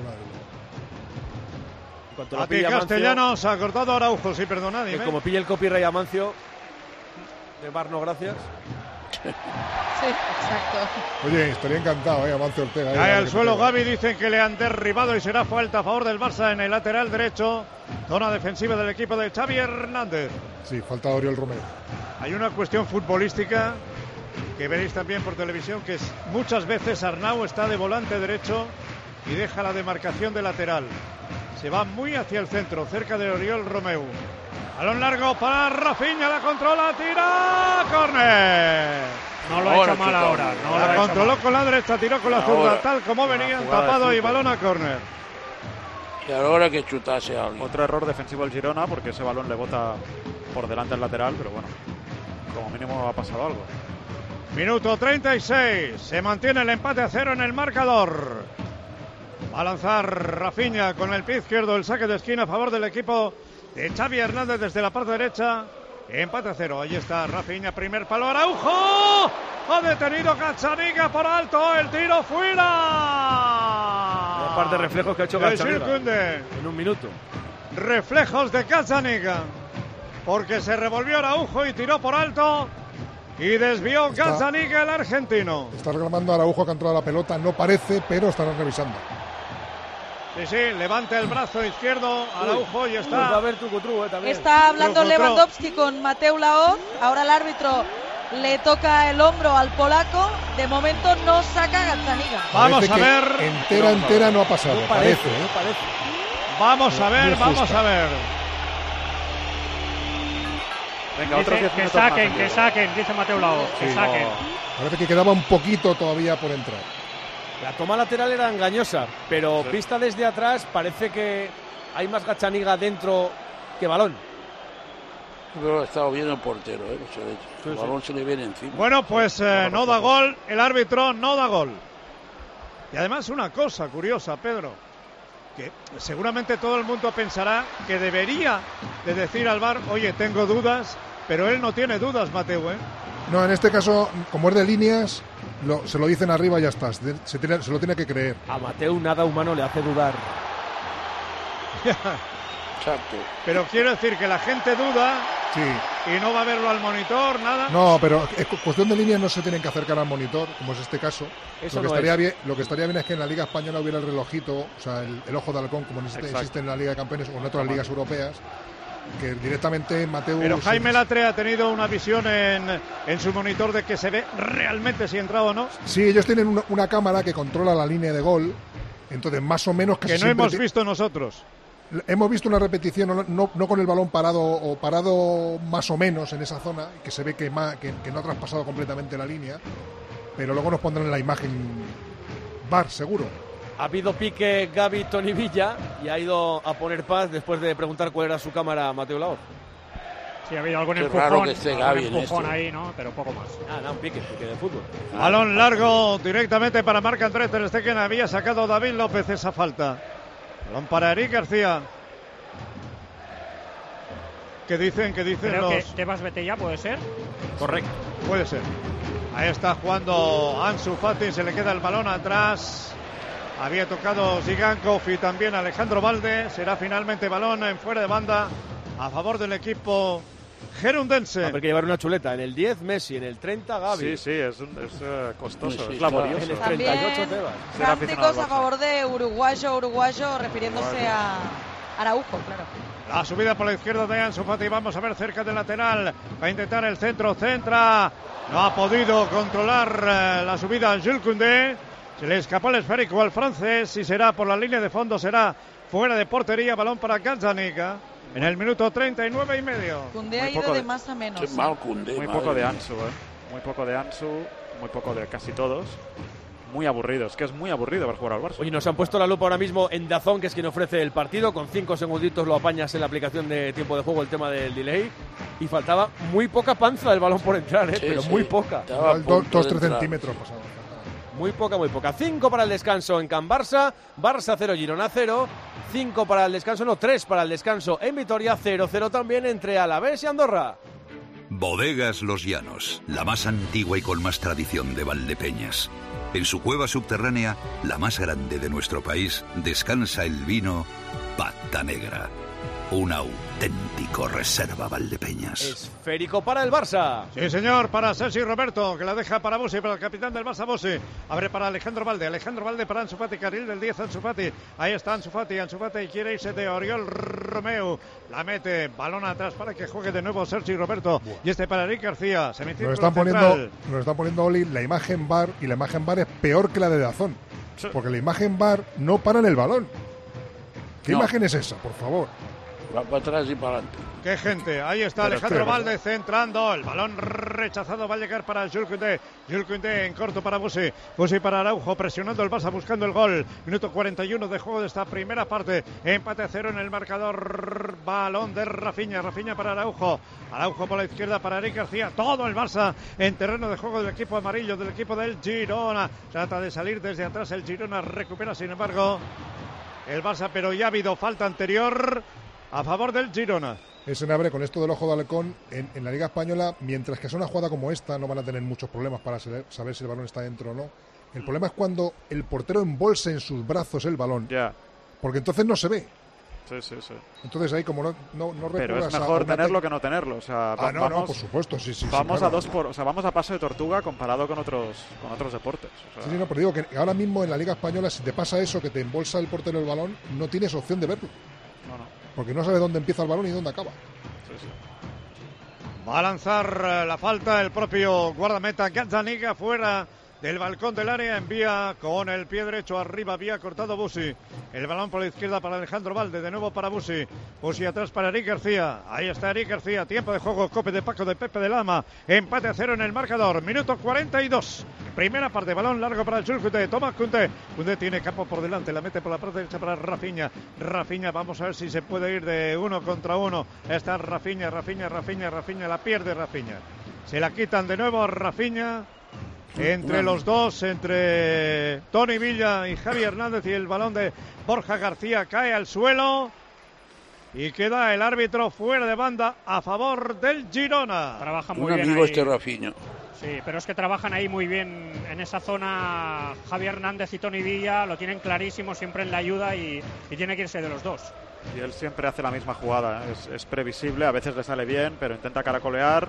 madre. Aquí Castellanos ha cortado Araujo, sí, perdona, dime. Como pilla el copyright Amancio, de VAR no gracias. Sí, exacto. Oye, estaría encantado, Amancio Ortega. Cae al suelo Gavi, dicen que le han derribado y será falta a favor del Barça en el lateral derecho. Zona defensiva del equipo de Xavi Hernández. Sí, falta Oriol Romero. Hay una cuestión futbolística que veréis también por televisión, que es muchas veces Arnau está de volante derecho y deja la demarcación de lateral. Se va muy hacia el centro, cerca de Oriol Romeu. Balón largo para Rafinha, la controla, tira, córner. No lo ha hecho mal ahora. La controló con la derecha, tiró con la zurda, tal como venían, tapado y balón a córner. Y ahora que chutase a alguien. Otro error defensivo del Girona, porque ese balón le bota por delante al lateral, pero bueno, como mínimo ha pasado algo. Minuto 36, se mantiene el empate a 0 en el marcador. Va a lanzar Rafinha con el pie izquierdo, el saque de esquina a favor del equipo de Xavi Hernández desde la parte derecha. Empate a 0. Ahí está Rafinha, primer palo, Araujo. Ha detenido Gazzaniga por alto. El tiro fuera. Un par de reflejos que ha hecho Gazzaniga en un minuto. Reflejos de Gazzaniga. Porque se revolvió Araujo y tiró por alto. Y desvió Gazzaniga, el argentino. Está reclamando a Araujo que ha entrado la pelota. No parece, pero estarán revisando. Sí, levanta el brazo izquierdo Araujo y está. Va a haber truco también. Está hablando Lewandowski con Mateu Laoz. Ahora el árbitro le toca el hombro al polaco. De momento no saca Gazzaniga. Vamos a ver. Entera no ha pasado. No parece. Vamos a ver. Venga, dice, otros 10 que minutos saquen, más, que saquen, dice Mateu Laoz, que saquen. Parece que quedaba un poquito todavía por entrar. La toma lateral era engañosa, pero vista desde atrás parece que hay más Gazzaniga dentro que balón. Pero ha estado bien el portero, el balón se le viene encima. Bueno, pues no da gol, el árbitro no da gol. Y además una cosa curiosa, Pedro, que seguramente todo el mundo pensará que debería de decir al VAR, oye, tengo dudas, pero él no tiene dudas, Mateu, ¿eh? No, en este caso, como es de líneas, se lo dicen arriba y ya está. Se lo tiene que creer. A Mateu nada humano le hace dudar. Exacto. Pero quiero decir que la gente duda Sí. y no va a verlo al monitor, nada. No, pero es cuestión de líneas, no se tienen que acercar al monitor, como es este caso. Eso lo que no estaría bien es que en la Liga Española hubiera el relojito, o sea, el ojo de halcón, como existe en la Liga de Campeones o en otras ligas europeas, que directamente Mateu... Pero Jaime Latre ha tenido una visión en su monitor de que se ve realmente si ha entrado o no. Sí, ellos tienen una cámara que controla la línea de gol, entonces más o menos casi que no hemos visto nosotros. Hemos visto una repetición, no con el balón parado o parado más o menos en esa zona, que se ve que no ha traspasado completamente la línea, pero luego nos pondrán la imagen VAR, seguro. Ha habido pique Gavi Toni Villa y ha ido a poner paz después de preguntar cuál era su cámara a Mateu Laoz. Sí, ha habido algún Qué empujón, raro que esté Gavi en esto. ahí, ¿no? Pero poco más. Un pique de fútbol. Balón largo directamente para Marc-André ter Stegen. Había sacado David López esa falta. Balón para Eric García. ¿Qué dicen Creo los...? que Tebas Betella, ¿puede ser? Correcto. Puede ser. Ahí está jugando Ansu Fati, se le queda el balón atrás. Había tocado Zigankov y también Alejandro Valde. Será finalmente balón en fuera de banda a favor del equipo gerundense. Habrá que llevar una chuleta. En el 10 Messi, en el 30 Gavi. Sí, es costoso, Sí, es laborioso. En el También 38 Tebas. cánticos a favor de uruguayo, refiriéndose a Araujo, claro. La subida por la izquierda de Ansu Fati. Vamos a ver cerca del lateral. Va a intentar el centro. Centra. No ha podido controlar la subida Jules Koundé. Se le escapó el esférico al francés y será por la línea de fondo. Será fuera de portería. Balón para Gazzaniga. En el minuto 39 y medio. Koundé ha ido de más a menos. Qué mal Koundé, Muy poco de Ansu, Muy poco de Ansu. Muy poco de casi todos. Muy aburrido, es que es muy aburrido ver jugar al Barça. Oye, nos han puesto la lupa ahora mismo en DAZN, que es quien ofrece el partido. Con 5 segunditos lo apañas en la aplicación de tiempo de juego, el tema del delay. Y faltaba muy poca panza del balón por entrar, pero muy poca. 2-3 centímetros pasaba. Muy poca. 5 para el descanso en Can Barça. Barça 0, Girona 0. 5 para el descanso, 3 para el descanso en Vitoria. 0-0 también entre Alavés y Andorra. Bodegas Los Llanos, la más antigua y con más tradición de Valdepeñas. En su cueva subterránea, la más grande de nuestro país, descansa el vino Pata Negra. Un auténtico reserva Valdepeñas. Esférico para el Barça. Sí, señor, para Sergi Roberto, que la deja para Bossi, para el capitán del Barça, Bossi. Abre para Alejandro Valde para Ansu Fati, carril del 10, Ansu Fati. Ahí está Ansu Fati quiere irse de Oriol Romeu. La mete, balón atrás para que juegue de nuevo Sergi Roberto. Y para Eric García, nos están poniendo, Oli, la imagen VAR, y la imagen VAR es peor que la de DAZN. Porque la imagen VAR no para en el balón. ¿Qué imagen es esa, por favor? Va para atrás y para adelante. ¡Qué gente! Ahí está Alejandro Valde centrando. El balón rechazado va a llegar para Jules Koundé. Jules Koundé en corto para Bossi. Bossi para Araujo, presionando el Barça, buscando el gol. Minuto 41 de juego de esta primera parte. Empate a 0 en el marcador. Balón de Rafinha. Rafinha para Araujo. Araujo por la izquierda para Eric García. Todo el Barça en terreno de juego del equipo amarillo, del equipo del Girona. Trata de salir desde atrás el Girona. Recupera, sin embargo, el Barça, pero ya ha habido falta anterior a favor del Girona. Senabre, con esto del ojo de halcón, en la Liga Española, mientras que sea una jugada como esta, no van a tener muchos problemas para saber si el balón está dentro o no. El problema es cuando el portero embolsa en sus brazos el balón, porque entonces no se ve. Sí. Entonces ahí como no pero es mejor tenerlo que no tenerlo. O sea, no, por supuesto, sí. Vamos claro. vamos a paso de tortuga comparado con otros deportes. O sea. Sí, no, pero digo que ahora mismo en la Liga Española, si te pasa eso, que te embolsa el portero el balón, no tienes opción de verlo. No. Porque no sabes dónde empieza el balón y dónde acaba. Sí. Va a lanzar la falta el propio guardameta Gazzaniga fuera del balcón del área, envía con el pie derecho arriba, había cortado Busi. El balón por la izquierda para Alejandro Valde, de nuevo para Busi. Busi atrás para Eric García. Ahí está Eric García, tiempo de juego, Cope de Paco de Pepe de Lama. Empate a 0 en el marcador, minuto 42. Primera parte, balón largo para el Jules Koundé. Toma Koundé. Koundé tiene campo por delante, la mete por la parte derecha para Rafinha. Rafinha, vamos a ver si se puede ir de 1 contra 1. Está Rafinha, la pierde Rafinha. Se la quitan de nuevo a Rafinha. Entre los dos, entre Tony Villa y Javi Hernández, y el balón de Borja García cae al suelo y queda el árbitro fuera de banda a favor del Girona. Trabaja muy bien ahí. Este Rafinha. Sí, pero es que trabajan ahí muy bien en esa zona. Javi Hernández y Tony Villa lo tienen clarísimo, siempre en la ayuda, y tiene que irse de los dos. Y él siempre hace la misma jugada, es previsible, a veces le sale bien, pero intenta caracolear.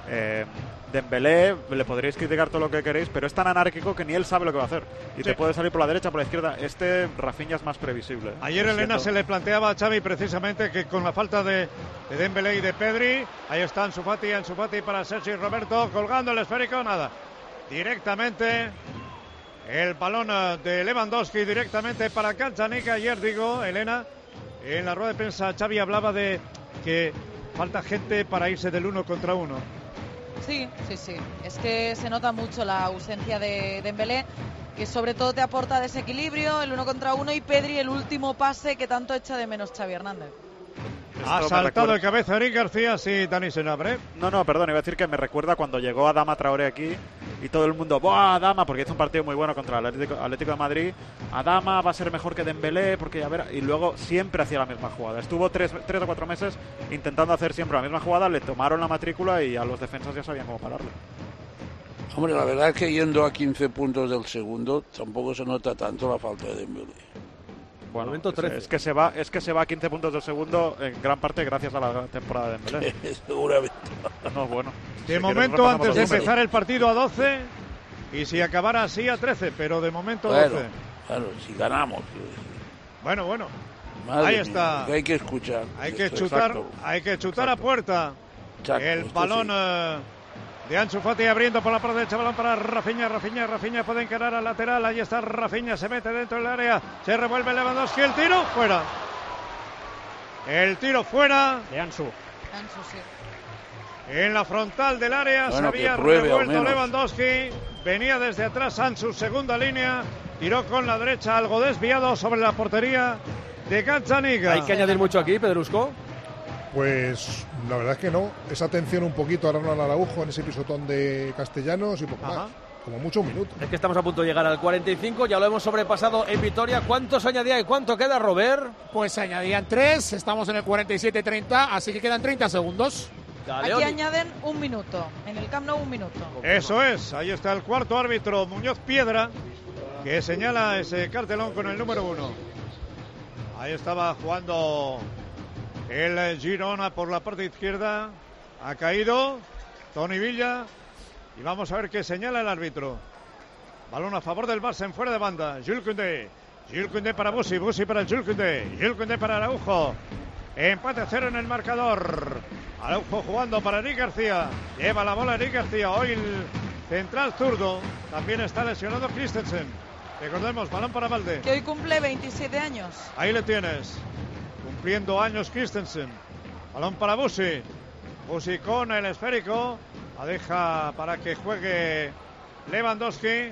Dembélé, le podréis criticar todo lo que queréis, pero es tan anárquico que ni él sabe lo que va a hacer. Y te puede salir por la derecha, por la izquierda. Rafinha es más previsible. Ayer Elena se le planteaba a Xavi precisamente que con la falta de Dembélé y de Pedri, ahí está Ansu Fati para Sergi Roberto, colgando el esférico, nada. Directamente el balón de Lewandowski, directamente para Gazzaniga. Ayer, digo, Elena, en la rueda de prensa Xavi hablaba de que falta gente para irse del 1 contra 1. Sí. Es que se nota mucho la ausencia de Dembélé, que sobre todo te aporta desequilibrio, el 1 contra 1, y Pedri el último pase que tanto echa de menos Xavi Hernández. Ha saltado de cabeza Eric García, sí, Dani Senabre. No, perdón, iba a decir que me recuerda cuando llegó Adama Traoré aquí y todo el mundo, ¡buah, Adama! Porque hizo un partido muy bueno contra el Atlético de Madrid. Adama va a ser mejor que Dembélé, porque y luego siempre hacía la misma jugada. Estuvo 3 o 4 meses intentando hacer siempre la misma jugada, le tomaron la matrícula y a los defensas ya sabían cómo pararle. Hombre, la verdad es que yendo a 15 puntos del segundo tampoco se nota tanto la falta de Dembélé. Bueno, es que se va a 15 puntos del segundo en gran parte gracias a la temporada de Dembélé. Seguramente. No, bueno. De momento, antes de empezar el partido, a 12, y si acabara así a 13, pero de momento 12. Claro, si ganamos. Bueno. Madre ahí mía, está. Hay que escuchar. Hay que chutar a puerta. Exacto, el balón de Ansu Fati abriendo por la parte derecha, balón para Rafinha puede encarar al lateral, ahí está Rafinha, se mete dentro del área, se revuelve Lewandowski, el tiro fuera de Ansu, sí. En la frontal del área se había revuelto Lewandowski, venía desde atrás Ansu, segunda línea, tiró con la derecha, algo desviado sobre la portería de Gazzaniga. ¿Hay que añadir mucho aquí, Pedrusco? Pues la verdad es que no. Esa atención un poquito a Ronald Araujo en ese pisotón de Castellanos y poco más. Como mucho un minuto. Es que estamos a punto de llegar al 45, ya lo hemos sobrepasado en Vitoria. ¿Cuántos añadía y cuánto queda, Robert? Pues añadían 3, estamos en el 47-30, así que quedan 30 segundos. Aquí añaden un minuto, en el Camp Nou 1 minuto. Eso es, ahí está el cuarto árbitro, Muñoz Piedra, que señala ese cartelón con el número 1. Ahí estaba jugando el Girona por la parte izquierda, ha caído Tony Villa y vamos a ver qué señala el árbitro. Balón a favor del Barça en fuera de banda. Jules Koundé para Busi para Jules Koundé para Araujo. Empate a 0 en el marcador. Araujo jugando para Eric García. Lleva la bola Eric García. Hoy el central zurdo. También está lesionado Christensen. Recordemos, balón para Valde, que hoy cumple 27 años. Ahí le tienes. Cumpliendo años Christensen. Balón para Busi con el esférico. La deja para que juegue Lewandowski.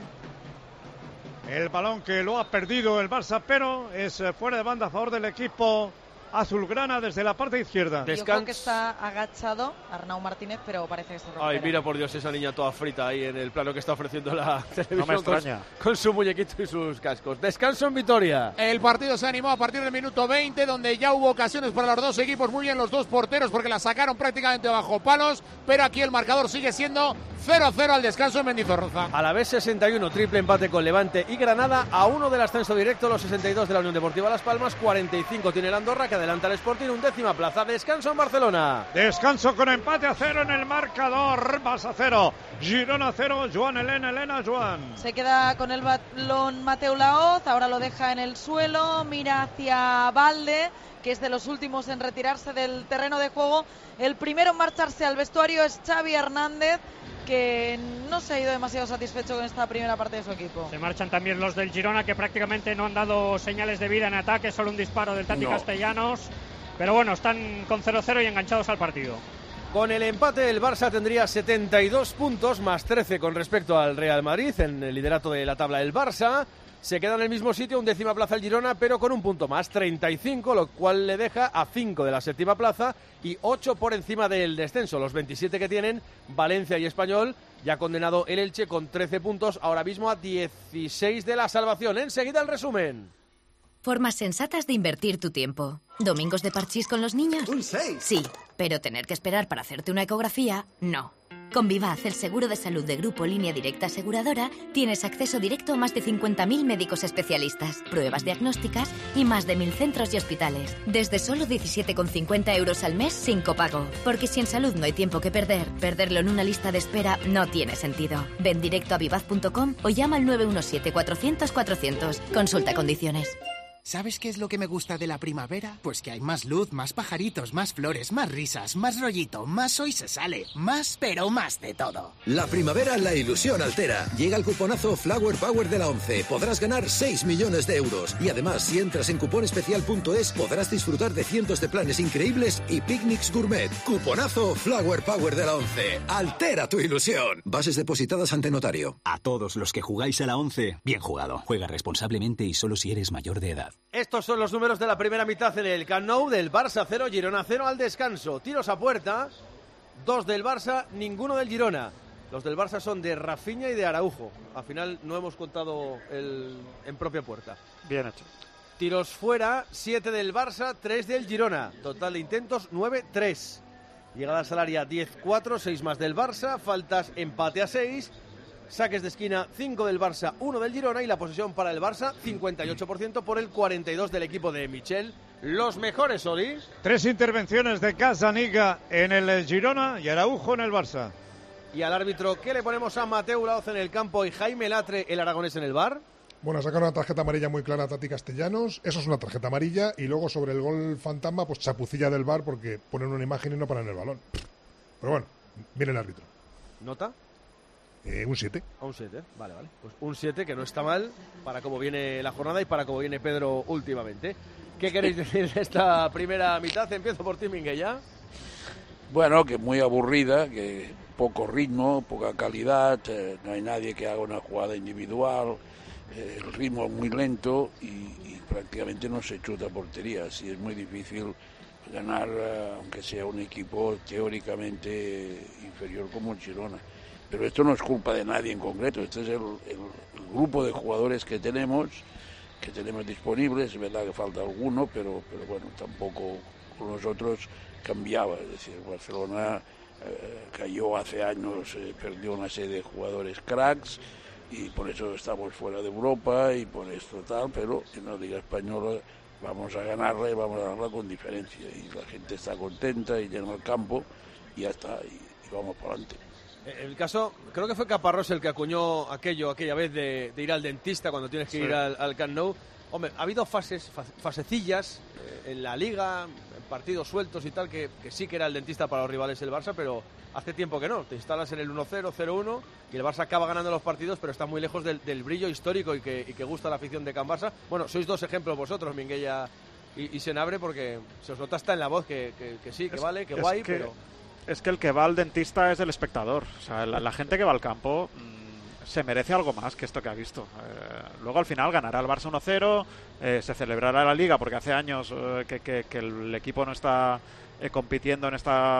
El balón que lo ha perdido el Barça, pero es fuera de banda a favor del equipo azulgrana desde la parte izquierda. Yo creo que está agachado Arnau Martínez, pero parece que se recupera. Ay, mira por Dios esa niña toda frita ahí en el plano que está ofreciendo la televisión. No me extraña. Con su muñequito y sus cascos. Descanso en Vitoria. El partido se animó a partir del minuto 20, donde ya hubo ocasiones para los dos equipos. Muy bien los dos porteros, porque la sacaron prácticamente bajo palos. Pero aquí el marcador sigue siendo 0-0 al descanso en Mendizorroza. A la vez 61, triple empate con Levante y Granada. A 1 del ascenso directo, los 62 de la Unión Deportiva Las Palmas. 45 tiene el Andorra, que adelanta al Sporting. 11ª plaza. Descanso en Barcelona. Descanso con empate a 0 en el marcador. Barça 0, Girona 0. Joan Elena, Joan. Se queda con el balón Mateu Laoz, ahora lo deja en el suelo, mira hacia Valde, que es de los últimos en retirarse del terreno de juego. El primero en marcharse al vestuario es Xavi Hernández, que no se ha ido demasiado satisfecho con esta primera parte de su equipo. Se marchan también los del Girona, que prácticamente no han dado señales de vida en ataque, solo un disparo del Tati Castellanos. Pero bueno, están con 0-0 y enganchados al partido. Con el empate, el Barça tendría 72 puntos, más 13 con respecto al Real Madrid, en el liderato de la tabla del Barça. Se queda en el mismo sitio, 11ª plaza el Girona, pero con un punto más, 35, lo cual le deja a 5 de la 7ª plaza y 8 por encima del descenso. Los 27 que tienen Valencia y Español, ya condenado el Elche con 13 puntos, ahora mismo a 16 de la salvación. Enseguida el resumen. Formas sensatas de invertir tu tiempo. ¿Domingos de parchís con los niños? ¡Un 6! Sí, pero tener que esperar para hacerte una ecografía, no. Con Vivaz, el seguro de salud de Grupo Línea Directa Aseguradora, tienes acceso directo a más de 50.000 médicos especialistas, pruebas diagnósticas y más de 1.000 centros y hospitales. Desde solo 17,50 euros al mes sin copago. Porque si en salud no hay tiempo que perder, perderlo en una lista de espera no tiene sentido. Ven directo a vivaz.com o llama al 917-400-400. Consulta condiciones. ¿Sabes qué es lo que me gusta de la primavera? Pues que hay más luz, más pajaritos, más flores, más risas, más rollito, más hoy se sale, más pero más de todo. La primavera la ilusión altera. Llega el cuponazo Flower Power de la 11. Podrás ganar 6 millones de euros. Y además, si entras en cuponespecial.es, podrás disfrutar de cientos de planes increíbles y picnics gourmet. Cuponazo Flower Power de la 11. Altera tu ilusión. Bases depositadas ante notario. A todos los que jugáis a la 11, bien jugado. Juega responsablemente y solo si eres mayor de edad. Estos son los números de la primera mitad en el Camp Nou, del Barça 0, Girona 0 al descanso. Tiros a puerta, 2 del Barça, ninguno del Girona. Los del Barça son de Rafinha y de Araujo. Al final no hemos contado en propia puerta. Bien hecho. Tiros fuera, 7 del Barça, 3 del Girona. Total de intentos, 9-3. Llegadas al área, 10-4, 6 más del Barça. Faltas, empate a 6. Saques de esquina, 5 del Barça, 1 del Girona, y la posesión para el Barça, 58% por el 42% del equipo de Michel. Los mejores, Oli. 3 intervenciones de Casaniga en el Girona y Araujo en el Barça. Y al árbitro, ¿qué le ponemos a Mateu Laoz en el campo y Jaime Latre, el aragonés, en el bar? Bueno, saca una tarjeta amarilla muy clara a Tati Castellanos, eso es una tarjeta amarilla, y luego sobre el gol fantasma, pues chapucilla del bar porque ponen una imagen y no paran el balón. Pero bueno, viene el árbitro. ¿Nota? Un 7. Un 7, vale. Pues un 7, que no está mal para cómo viene la jornada y para cómo viene Pedro últimamente. ¿Qué queréis decir de esta primera mitad? Empiezo por ti, Minguella. Bueno, que muy aburrida, que poco ritmo, poca calidad, no hay nadie que haga una jugada individual, el ritmo es muy lento y prácticamente no se chuta portería, así es muy difícil ganar, aunque sea un equipo teóricamente inferior como el Girona. Pero esto no es culpa de nadie en concreto, este es el grupo de jugadores que tenemos disponibles. Es verdad que falta alguno, pero bueno, tampoco con nosotros cambiaba. Es decir, Barcelona cayó hace años, perdió una serie de jugadores cracks y por eso estamos fuera de Europa y por esto tal, pero en la Liga Española vamos a ganarla y vamos a ganarla con diferencia. Y la gente está contenta y llena el campo y ya está, y vamos para adelante. El caso, creo que fue Caparrós el que acuñó aquella vez de ir al dentista cuando tienes que ir al Camp Nou. Hombre, ha habido fasecillas en la Liga, en partidos sueltos y tal, que sí que era el dentista para los rivales el Barça, pero hace tiempo que no. Te instalas en el 1-0, 0-1 y el Barça acaba ganando los partidos, pero está muy lejos del brillo histórico y que gusta la afición de Can Barça. Bueno, sois dos ejemplos vosotros, Minguella y Senabre, porque se os nota hasta en la voz que sí, que vale, que guay, pero... Es que el que va al dentista es el espectador. O sea, la gente que va al campo se merece algo más que esto que ha visto. Luego al final ganará el Barça 1-0, se celebrará la Liga porque hace años que el equipo no está compitiendo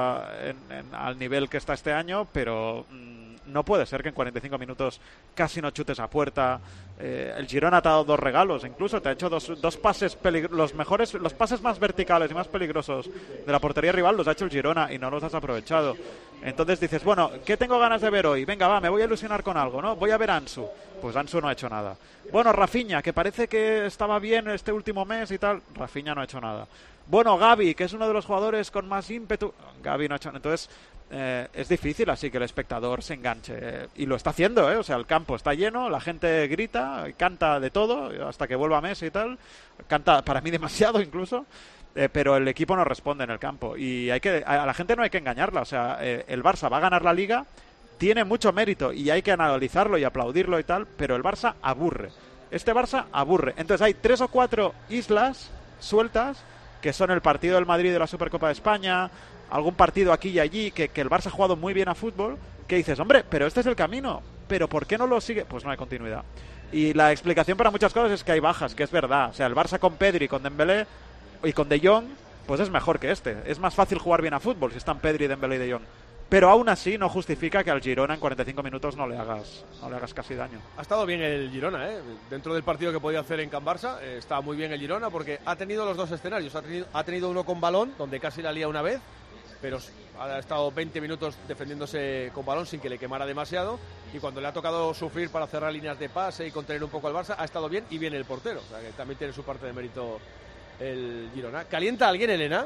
al nivel que está este año, pero no puede ser que en 45 minutos casi no chutes a puerta. El Girona te ha dado 2 regalos, incluso te ha hecho dos pases los pases más verticales y más peligrosos de la portería rival los ha hecho el Girona y no los has aprovechado. Entonces dices, bueno, ¿qué tengo ganas de ver hoy? Venga, va, me voy a ilusionar con algo, ¿no? Voy a ver a Ansu. Pues Ansu no ha hecho nada. Bueno, Rafinha, que parece que estaba bien este último mes y tal, Rafinha no ha hecho nada. Bueno, Gavi, que es uno de los jugadores con más ímpetu, Gavi no ha hecho nada. Entonces es difícil así que el espectador se enganche, y lo está haciendo, o sea, el campo está lleno, la gente grita, canta de todo hasta que vuelva Messi y tal, canta para mí demasiado incluso, pero el equipo no responde en el campo y a la gente no hay que engañarla, o sea, el Barça va a ganar la Liga, tiene mucho mérito y hay que analizarlo y aplaudirlo y tal, pero el Barça aburre, este Barça aburre. Entonces hay 3 o 4 islas sueltas que son el partido del Madrid de la Supercopa de España, algún partido aquí y allí que el Barça ha jugado muy bien a fútbol, que dices, hombre, pero este es el camino, pero ¿por qué no lo sigue? Pues no hay continuidad. Y la explicación para muchas cosas es que hay bajas, que es verdad. O sea, el Barça con Pedri, con Dembélé y con De Jong, pues es mejor que este. Es más fácil jugar bien a fútbol si están Pedri, Dembélé y De Jong. Pero aún así no justifica que al Girona en 45 minutos no le hagas casi daño. Ha estado bien el Girona, dentro del partido que podía hacer en Can Barça, está muy bien el Girona porque ha tenido los dos escenarios. Ha tenido uno con balón, donde casi la lía una vez, pero ha estado 20 minutos defendiéndose con balón sin que le quemara demasiado, y cuando le ha tocado sufrir para cerrar líneas de pase y contener un poco al Barça, ha estado bien, y bien el portero, o sea que también tiene su parte de mérito el Girona. ¿Calienta alguien, Elena?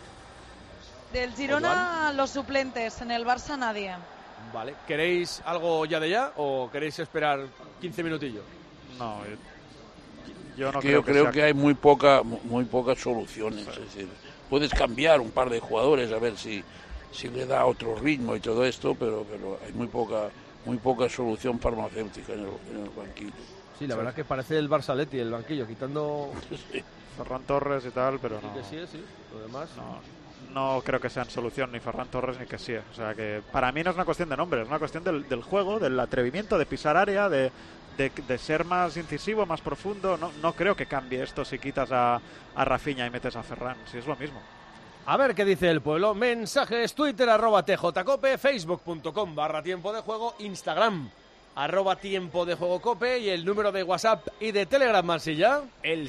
Del Girona los suplentes, en el Barça nadie. Vale, ¿queréis algo ya de ya o queréis esperar 15 minutillos? No, yo no creo que hay muy pocas soluciones, es decir, puedes cambiar un par de jugadores a ver si le da otro ritmo y todo esto, pero hay muy poca solución farmacéutica en el banquillo. Sí, la verdad que parece el Barça-Leti, el banquillo, quitando Ferran Torres y tal, pero no. Sí, lo demás. No creo que sean solución ni Ferran Torres ni que sí. O sea que para mí no es una cuestión de nombre, es una cuestión del juego, del atrevimiento, de pisar área, de ser más incisivo, más profundo. No creo que cambie esto si quitas a Rafinha y metes a Ferran, si es lo mismo. A ver qué dice el pueblo. Mensajes: Twitter @tjcope, facebook.com/tiempo de juego, Instagram @tiempo de juego cope, y el número de WhatsApp y de Telegram, Mansilla, el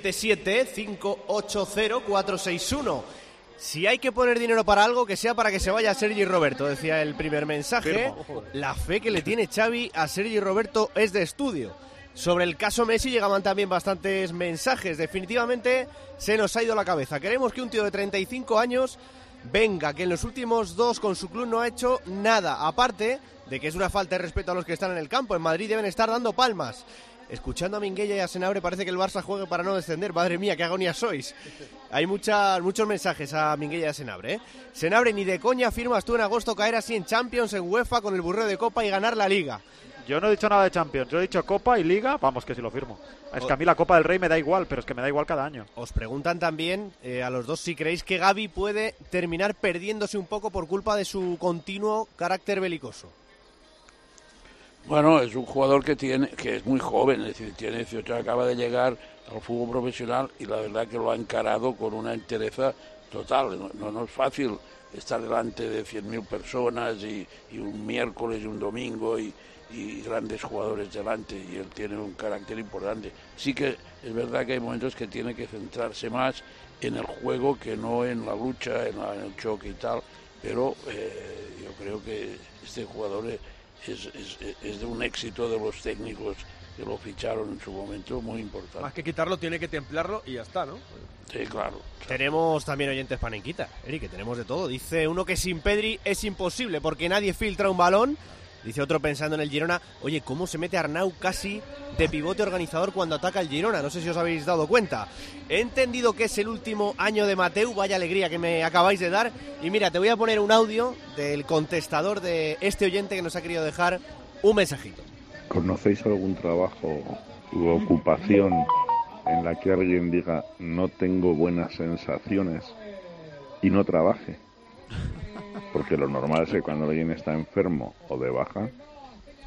677-580-461. Si hay que poner dinero para algo, que sea para que se vaya Sergi Roberto, decía el primer mensaje. La fe que le tiene Xavi a Sergi Roberto es de estudio. Sobre el caso Messi llegaban también bastantes mensajes. Definitivamente se nos ha ido la cabeza. Queremos que un tío de 35 años venga, que en los últimos 2 con su club no ha hecho nada. Aparte de que es una falta de respeto a los que están en el campo. En Madrid deben estar dando palmas. Escuchando a Minguella y a Senabre parece que el Barça juegue para no descender. Madre mía, qué agonía sois. Hay muchos mensajes a Minguella y a Senabre. Senabre, ni de coña firmas tú en agosto caer así en Champions, en UEFA, con el burreo de Copa y ganar la Liga. Yo no he dicho nada de Champions, yo he dicho Copa y Liga, vamos, que si lo firmo. Es que a mí la Copa del Rey me da igual, pero es que me da igual cada año. Os preguntan también a los dos si creéis que Gavi puede terminar perdiéndose un poco por culpa de su continuo carácter belicoso. Bueno, es un jugador que es muy joven, es decir, tiene 18, acaba de llegar al fútbol profesional y la verdad que lo ha encarado con una entereza total. No es fácil estar delante de 100.000 personas y un miércoles y un domingo y grandes jugadores delante, y él tiene un carácter importante. Sí que es verdad que hay momentos que tiene que centrarse más en el juego que no en la lucha, en el choque y tal, pero yo creo que este jugador es de un éxito de los técnicos que lo ficharon en su momento muy importante. Más que quitarlo, tiene que templarlo y ya está, ¿no? Sí, claro. Tenemos también oyentes panenquita, Eric, que tenemos de todo. Dice uno que sin Pedri es imposible porque nadie filtra un balón. Dice otro pensando en el Girona, oye, ¿cómo se mete Arnau casi de pivote organizador cuando ataca el Girona? No sé si os habéis dado cuenta. He entendido que es el último año de Mateu, vaya alegría que me acabáis de dar. Y mira, te voy a poner un audio del contestador de este oyente que nos ha querido dejar un mensajito. ¿Conocéis algún trabajo u ocupación en la que alguien diga no tengo buenas sensaciones y no trabaje? Porque lo normal es que cuando alguien está enfermo o de baja,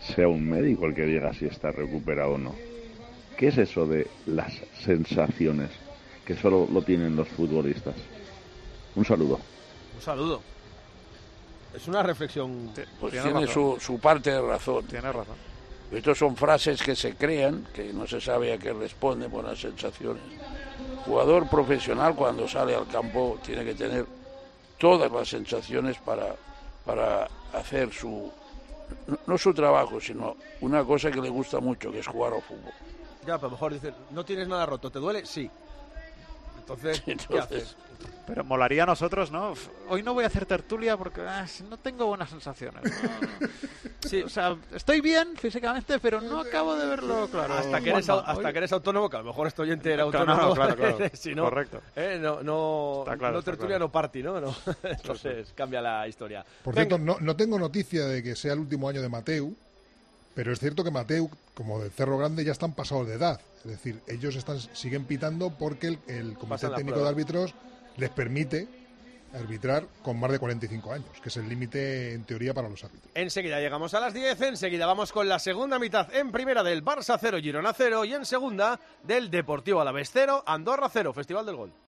sea un médico el que diga si está recuperado o no. ¿Qué es eso de las sensaciones que solo lo tienen los futbolistas? Un saludo. Un saludo. Es una reflexión. Pues tiene su parte de razón. Tiene razón. Estas son frases que se crean, que no se sabe a qué responden por las sensaciones. Jugador profesional cuando sale al campo tiene que tener todas las sensaciones para hacer no su trabajo, sino una cosa que le gusta mucho, que es jugar al fútbol. Ya, pero mejor dices, no tienes nada roto, ¿te duele? Sí. Entonces, ¿qué haces? Pero molaría a nosotros, ¿no? Hoy no voy a hacer tertulia porque no tengo buenas sensaciones. ¿no? Sí, o sea, estoy bien físicamente, pero no acabo de verlo claro. Hasta que eres autónomo, que a lo mejor este oyente era autónomo. Claro. Si no, correcto. No claro, tertulia, no party, ¿no? Entonces cambia la historia. Por cierto, no tengo noticia de que sea el último año de Mateu, pero es cierto que Mateu, como del Cerro Grande, ya están pasados de edad. Es decir, ellos siguen pitando porque el Comité Técnico de Árbitros les permite arbitrar con más de 45 años, que es el límite en teoría para los árbitros. Enseguida llegamos a las 10, enseguida vamos con la segunda mitad en primera del Barça 0, Girona 0 y en segunda del Deportivo Alavés 0, Andorra 0, Festival del Gol.